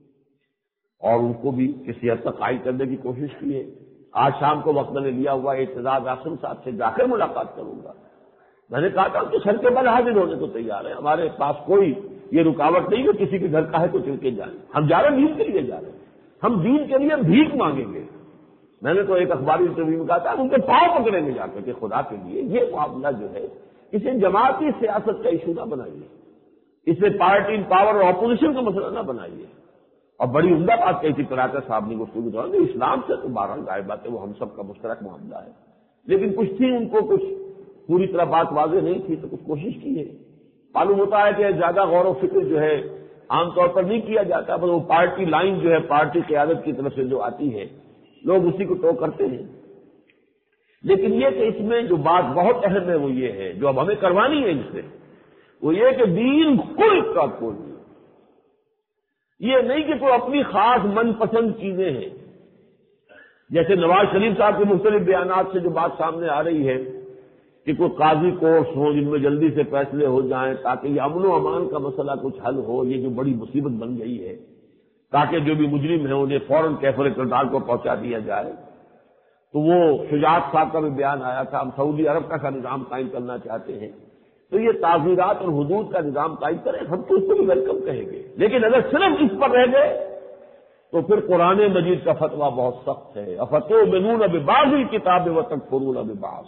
اور ان کو بھی کسی حد تک قائل کرنے کی کوشش کی ہے، آج شام کو وقت میں نے لیا ہوا اعتزاز آصم صاحب سے جا کر ملاقات کروں گا، میں نے کہا تھا کہ سر کے بل حاضر ہونے کو تیار ہے، ہمارے پاس کوئی یہ رکاوٹ نہیں کہ کسی کے گھر کا ہے تو چل کے جائیں، ہم جا رہے ہیں دین کے لیے جا رہے ہیں، ہم دین کے لیے بھیک مانگیں گے، میں نے تو ایک اخباری انٹرویو میں کہا تھا ان کے پاؤں پکڑیں گے جا کر کے خدا کے لیے، یہ معاملہ جو ہے اسے جماعتی سیاست کا ایشو نہ بنائیے، اسے پارٹی ان پاور اور اپوزیشن کا مسئلہ نہ بنائیے، اور بڑی عمدہ بات کہی تھی پراٹا صاحب نے گفتگو دوران، اسلام سے تو بہرحال ظاہر بات ہے وہ ہم سب کا مشترک معاملہ ہے، لیکن کچھ تھی ان کو کچھ پوری طرح بات واضح نہیں تھی تو کچھ کوشش کی ہے، معلوم ہوتا ہے کہ زیادہ غور و فکر جو ہے عام طور پر نہیں کیا جاتا، بس وہ پارٹی لائن جو ہے پارٹی قیادت کی طرف سے جو آتی ہے لوگ اسی کو ٹو کرتے ہیں، لیکن یہ کہ اس میں جو بات بہت اہم ہے وہ یہ ہے جو اب ہمیں کروانی ہے اس سے، وہ یہ کہ دین کل کا کل، یہ نہیں کہ کوئی اپنی خاص من پسند چیزیں ہیں، جیسے نواز شریف صاحب کے مختلف بیانات سے جو بات سامنے آ رہی ہے کہ کوئی قاضی کورس ہو جن میں جلدی سے فیصلے ہو جائیں تاکہ یہ امن و امان کا مسئلہ کچھ حل ہو، یہ جو بڑی مصیبت بن گئی ہے، تاکہ جو بھی مجرم ہیں انہیں فوراً کیفر کردار کو پہنچا دیا جائے۔ تو وہ شجاعت صاحب کا بھی بیان آیا تھا، ہم سعودی عرب کا نظام قائم کرنا چاہتے ہیں، تو یہ تعزیرات اور حدود کا نظام قائم کریں، ہم تو اس کو بھی ویلکم کہیں گے، لیکن اگر صرف اس پر رہ گئے تو پھر قرآن مجید کا فتویٰ بہت سخت ہے۔ افتؤمنون ببعض الکتاب وتکفرون ببعض،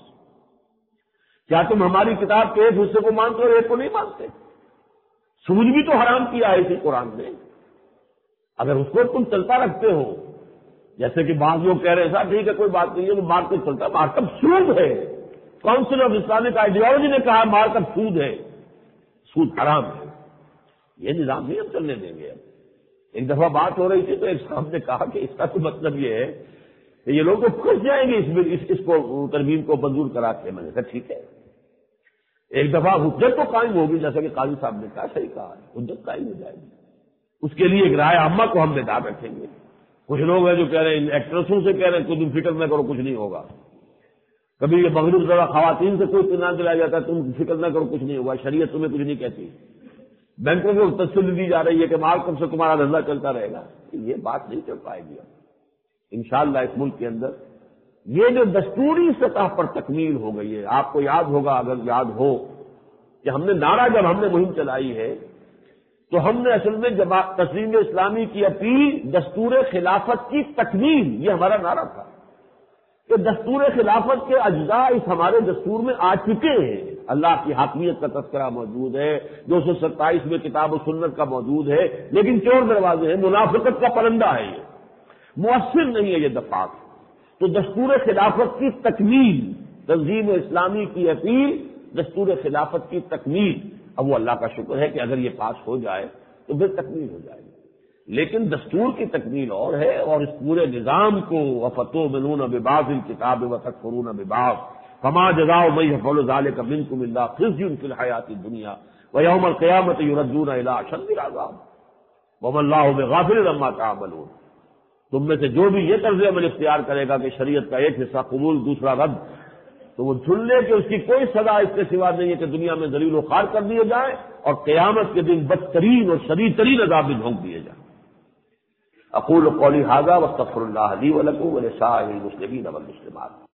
کیا تم ہماری کتاب کے ایک حصے کو مانتے اور ایک کو نہیں مانتے؟ سود بھی تو حرام کیا ہے اسی قرآن میں، اگر اس کو تم چلتا رکھتے ہو، جیسے کہ بعض لوگ کہہ رہے ہیں صاحب ٹھیک ہے کوئی بات نہیں ہے، وہ مارکیٹ چلتا ہے، مارکیٹ سود ہے، کاؤنسل آف اسلامک آئیڈیالوجی نے کہا مارکیٹ سود ہے، سود حرام ہے، یہ نظام نہیں ہم چلنے دیں گے۔ اب ایک دفعہ بات ہو رہی تھی تو ایک صاحب نے کہا کہ اس کا تو مطلب یہ ہے کہ یہ لوگ تو پھنس جائیں گے اس کو ترمیم کو منظور کرا کے۔ میں نے کہا ٹھیک ہے، ایک دفعہ حجت تو قائم ہوگی، جیسا کہ قاضی صاحب نے کہا، صحیح کہا، حجت قائم ہو جائے گی، اس کے لیے ایک رائے عامہ کو ہم بیدار رکھیں گے۔ کچھ لوگ ہیں جو کہہ رہے ہیں، ایکٹریسوں سے کہہ رہے ہیں تم فکر نہ کرو کچھ نہیں ہوگا، کبھی یہ مغرب زدہ خواتین سے کوئی اطمینان دلایا جاتا ہے تم فکر نہ کرو کچھ نہیں ہوگا، شریعت تمہیں کچھ نہیں کہتی، بینکوں کو تسلی دی جا رہی ہے کہ مارکیٹ سے تمہارا دھندا چلتا رہے گا، یہ بات نہیں چل پائے گی۔ انشاءاللہ اس ملک کے اندر یہ جو دستوری سطح پر تکمیل ہو گئی ہے، آپ کو یاد ہوگا اگر یاد ہو کہ ہم نے نعرہ جب ہم نے مہم چلائی ہے تو ہم نے اصل میں جماعت تسلیم اسلامی کی اپیل دستور خلافت کی تکمیل، یہ ہمارا نعرہ تھا کہ دستور خلافت کے اجزاء اس ہمارے دستور میں آ چکے ہیں، اللہ کی حاکمیت کا تذکرہ موجود ہے، 227 میں کتاب و سنت کا موجود ہے، لیکن چور دروازے ہیں، منافقت کا پرندہ ہے، یہ مؤثر نہیں ہے یہ دفعات۔ تو دستور خلافت کی تکمیل، تنظیم اسلامی کی اپیل دستور خلافت کی تکمیل، اب وہ اللہ کا شکر ہے کہ اگر یہ پاس ہو جائے تو پھر تکمیل ہو جائے گی، لیکن دستور کی تکمیل اور ہے، اور اس پورے نظام کو افتؤمنون ببعض الکتاب وتکفرون ببعض فما جزاء من يفعل ذلك منكم الا خزي في الحیاۃ الدنیا ویوم القیامۃ یردون الی اشد العذاب وما اللہ بغافل عما تعملون۔ تم میں سے جو بھی یہ طرز عمل اختیار کرے گا کہ شریعت کا ایک حصہ قبول دوسرا رد، تو وہ سن لے کہ اس کی کوئی سزا اس کے سوا نہیں ہے کہ دنیا میں ذلیل و خوار کر دیے جائیں اور قیامت کے دن بدترین اور شدید ترین عذاب میں جھونک دیے جائیں۔ اقول قولی ھذا واستغفر اللہ لی ولکم ولسائر المسلمین والمسلمات۔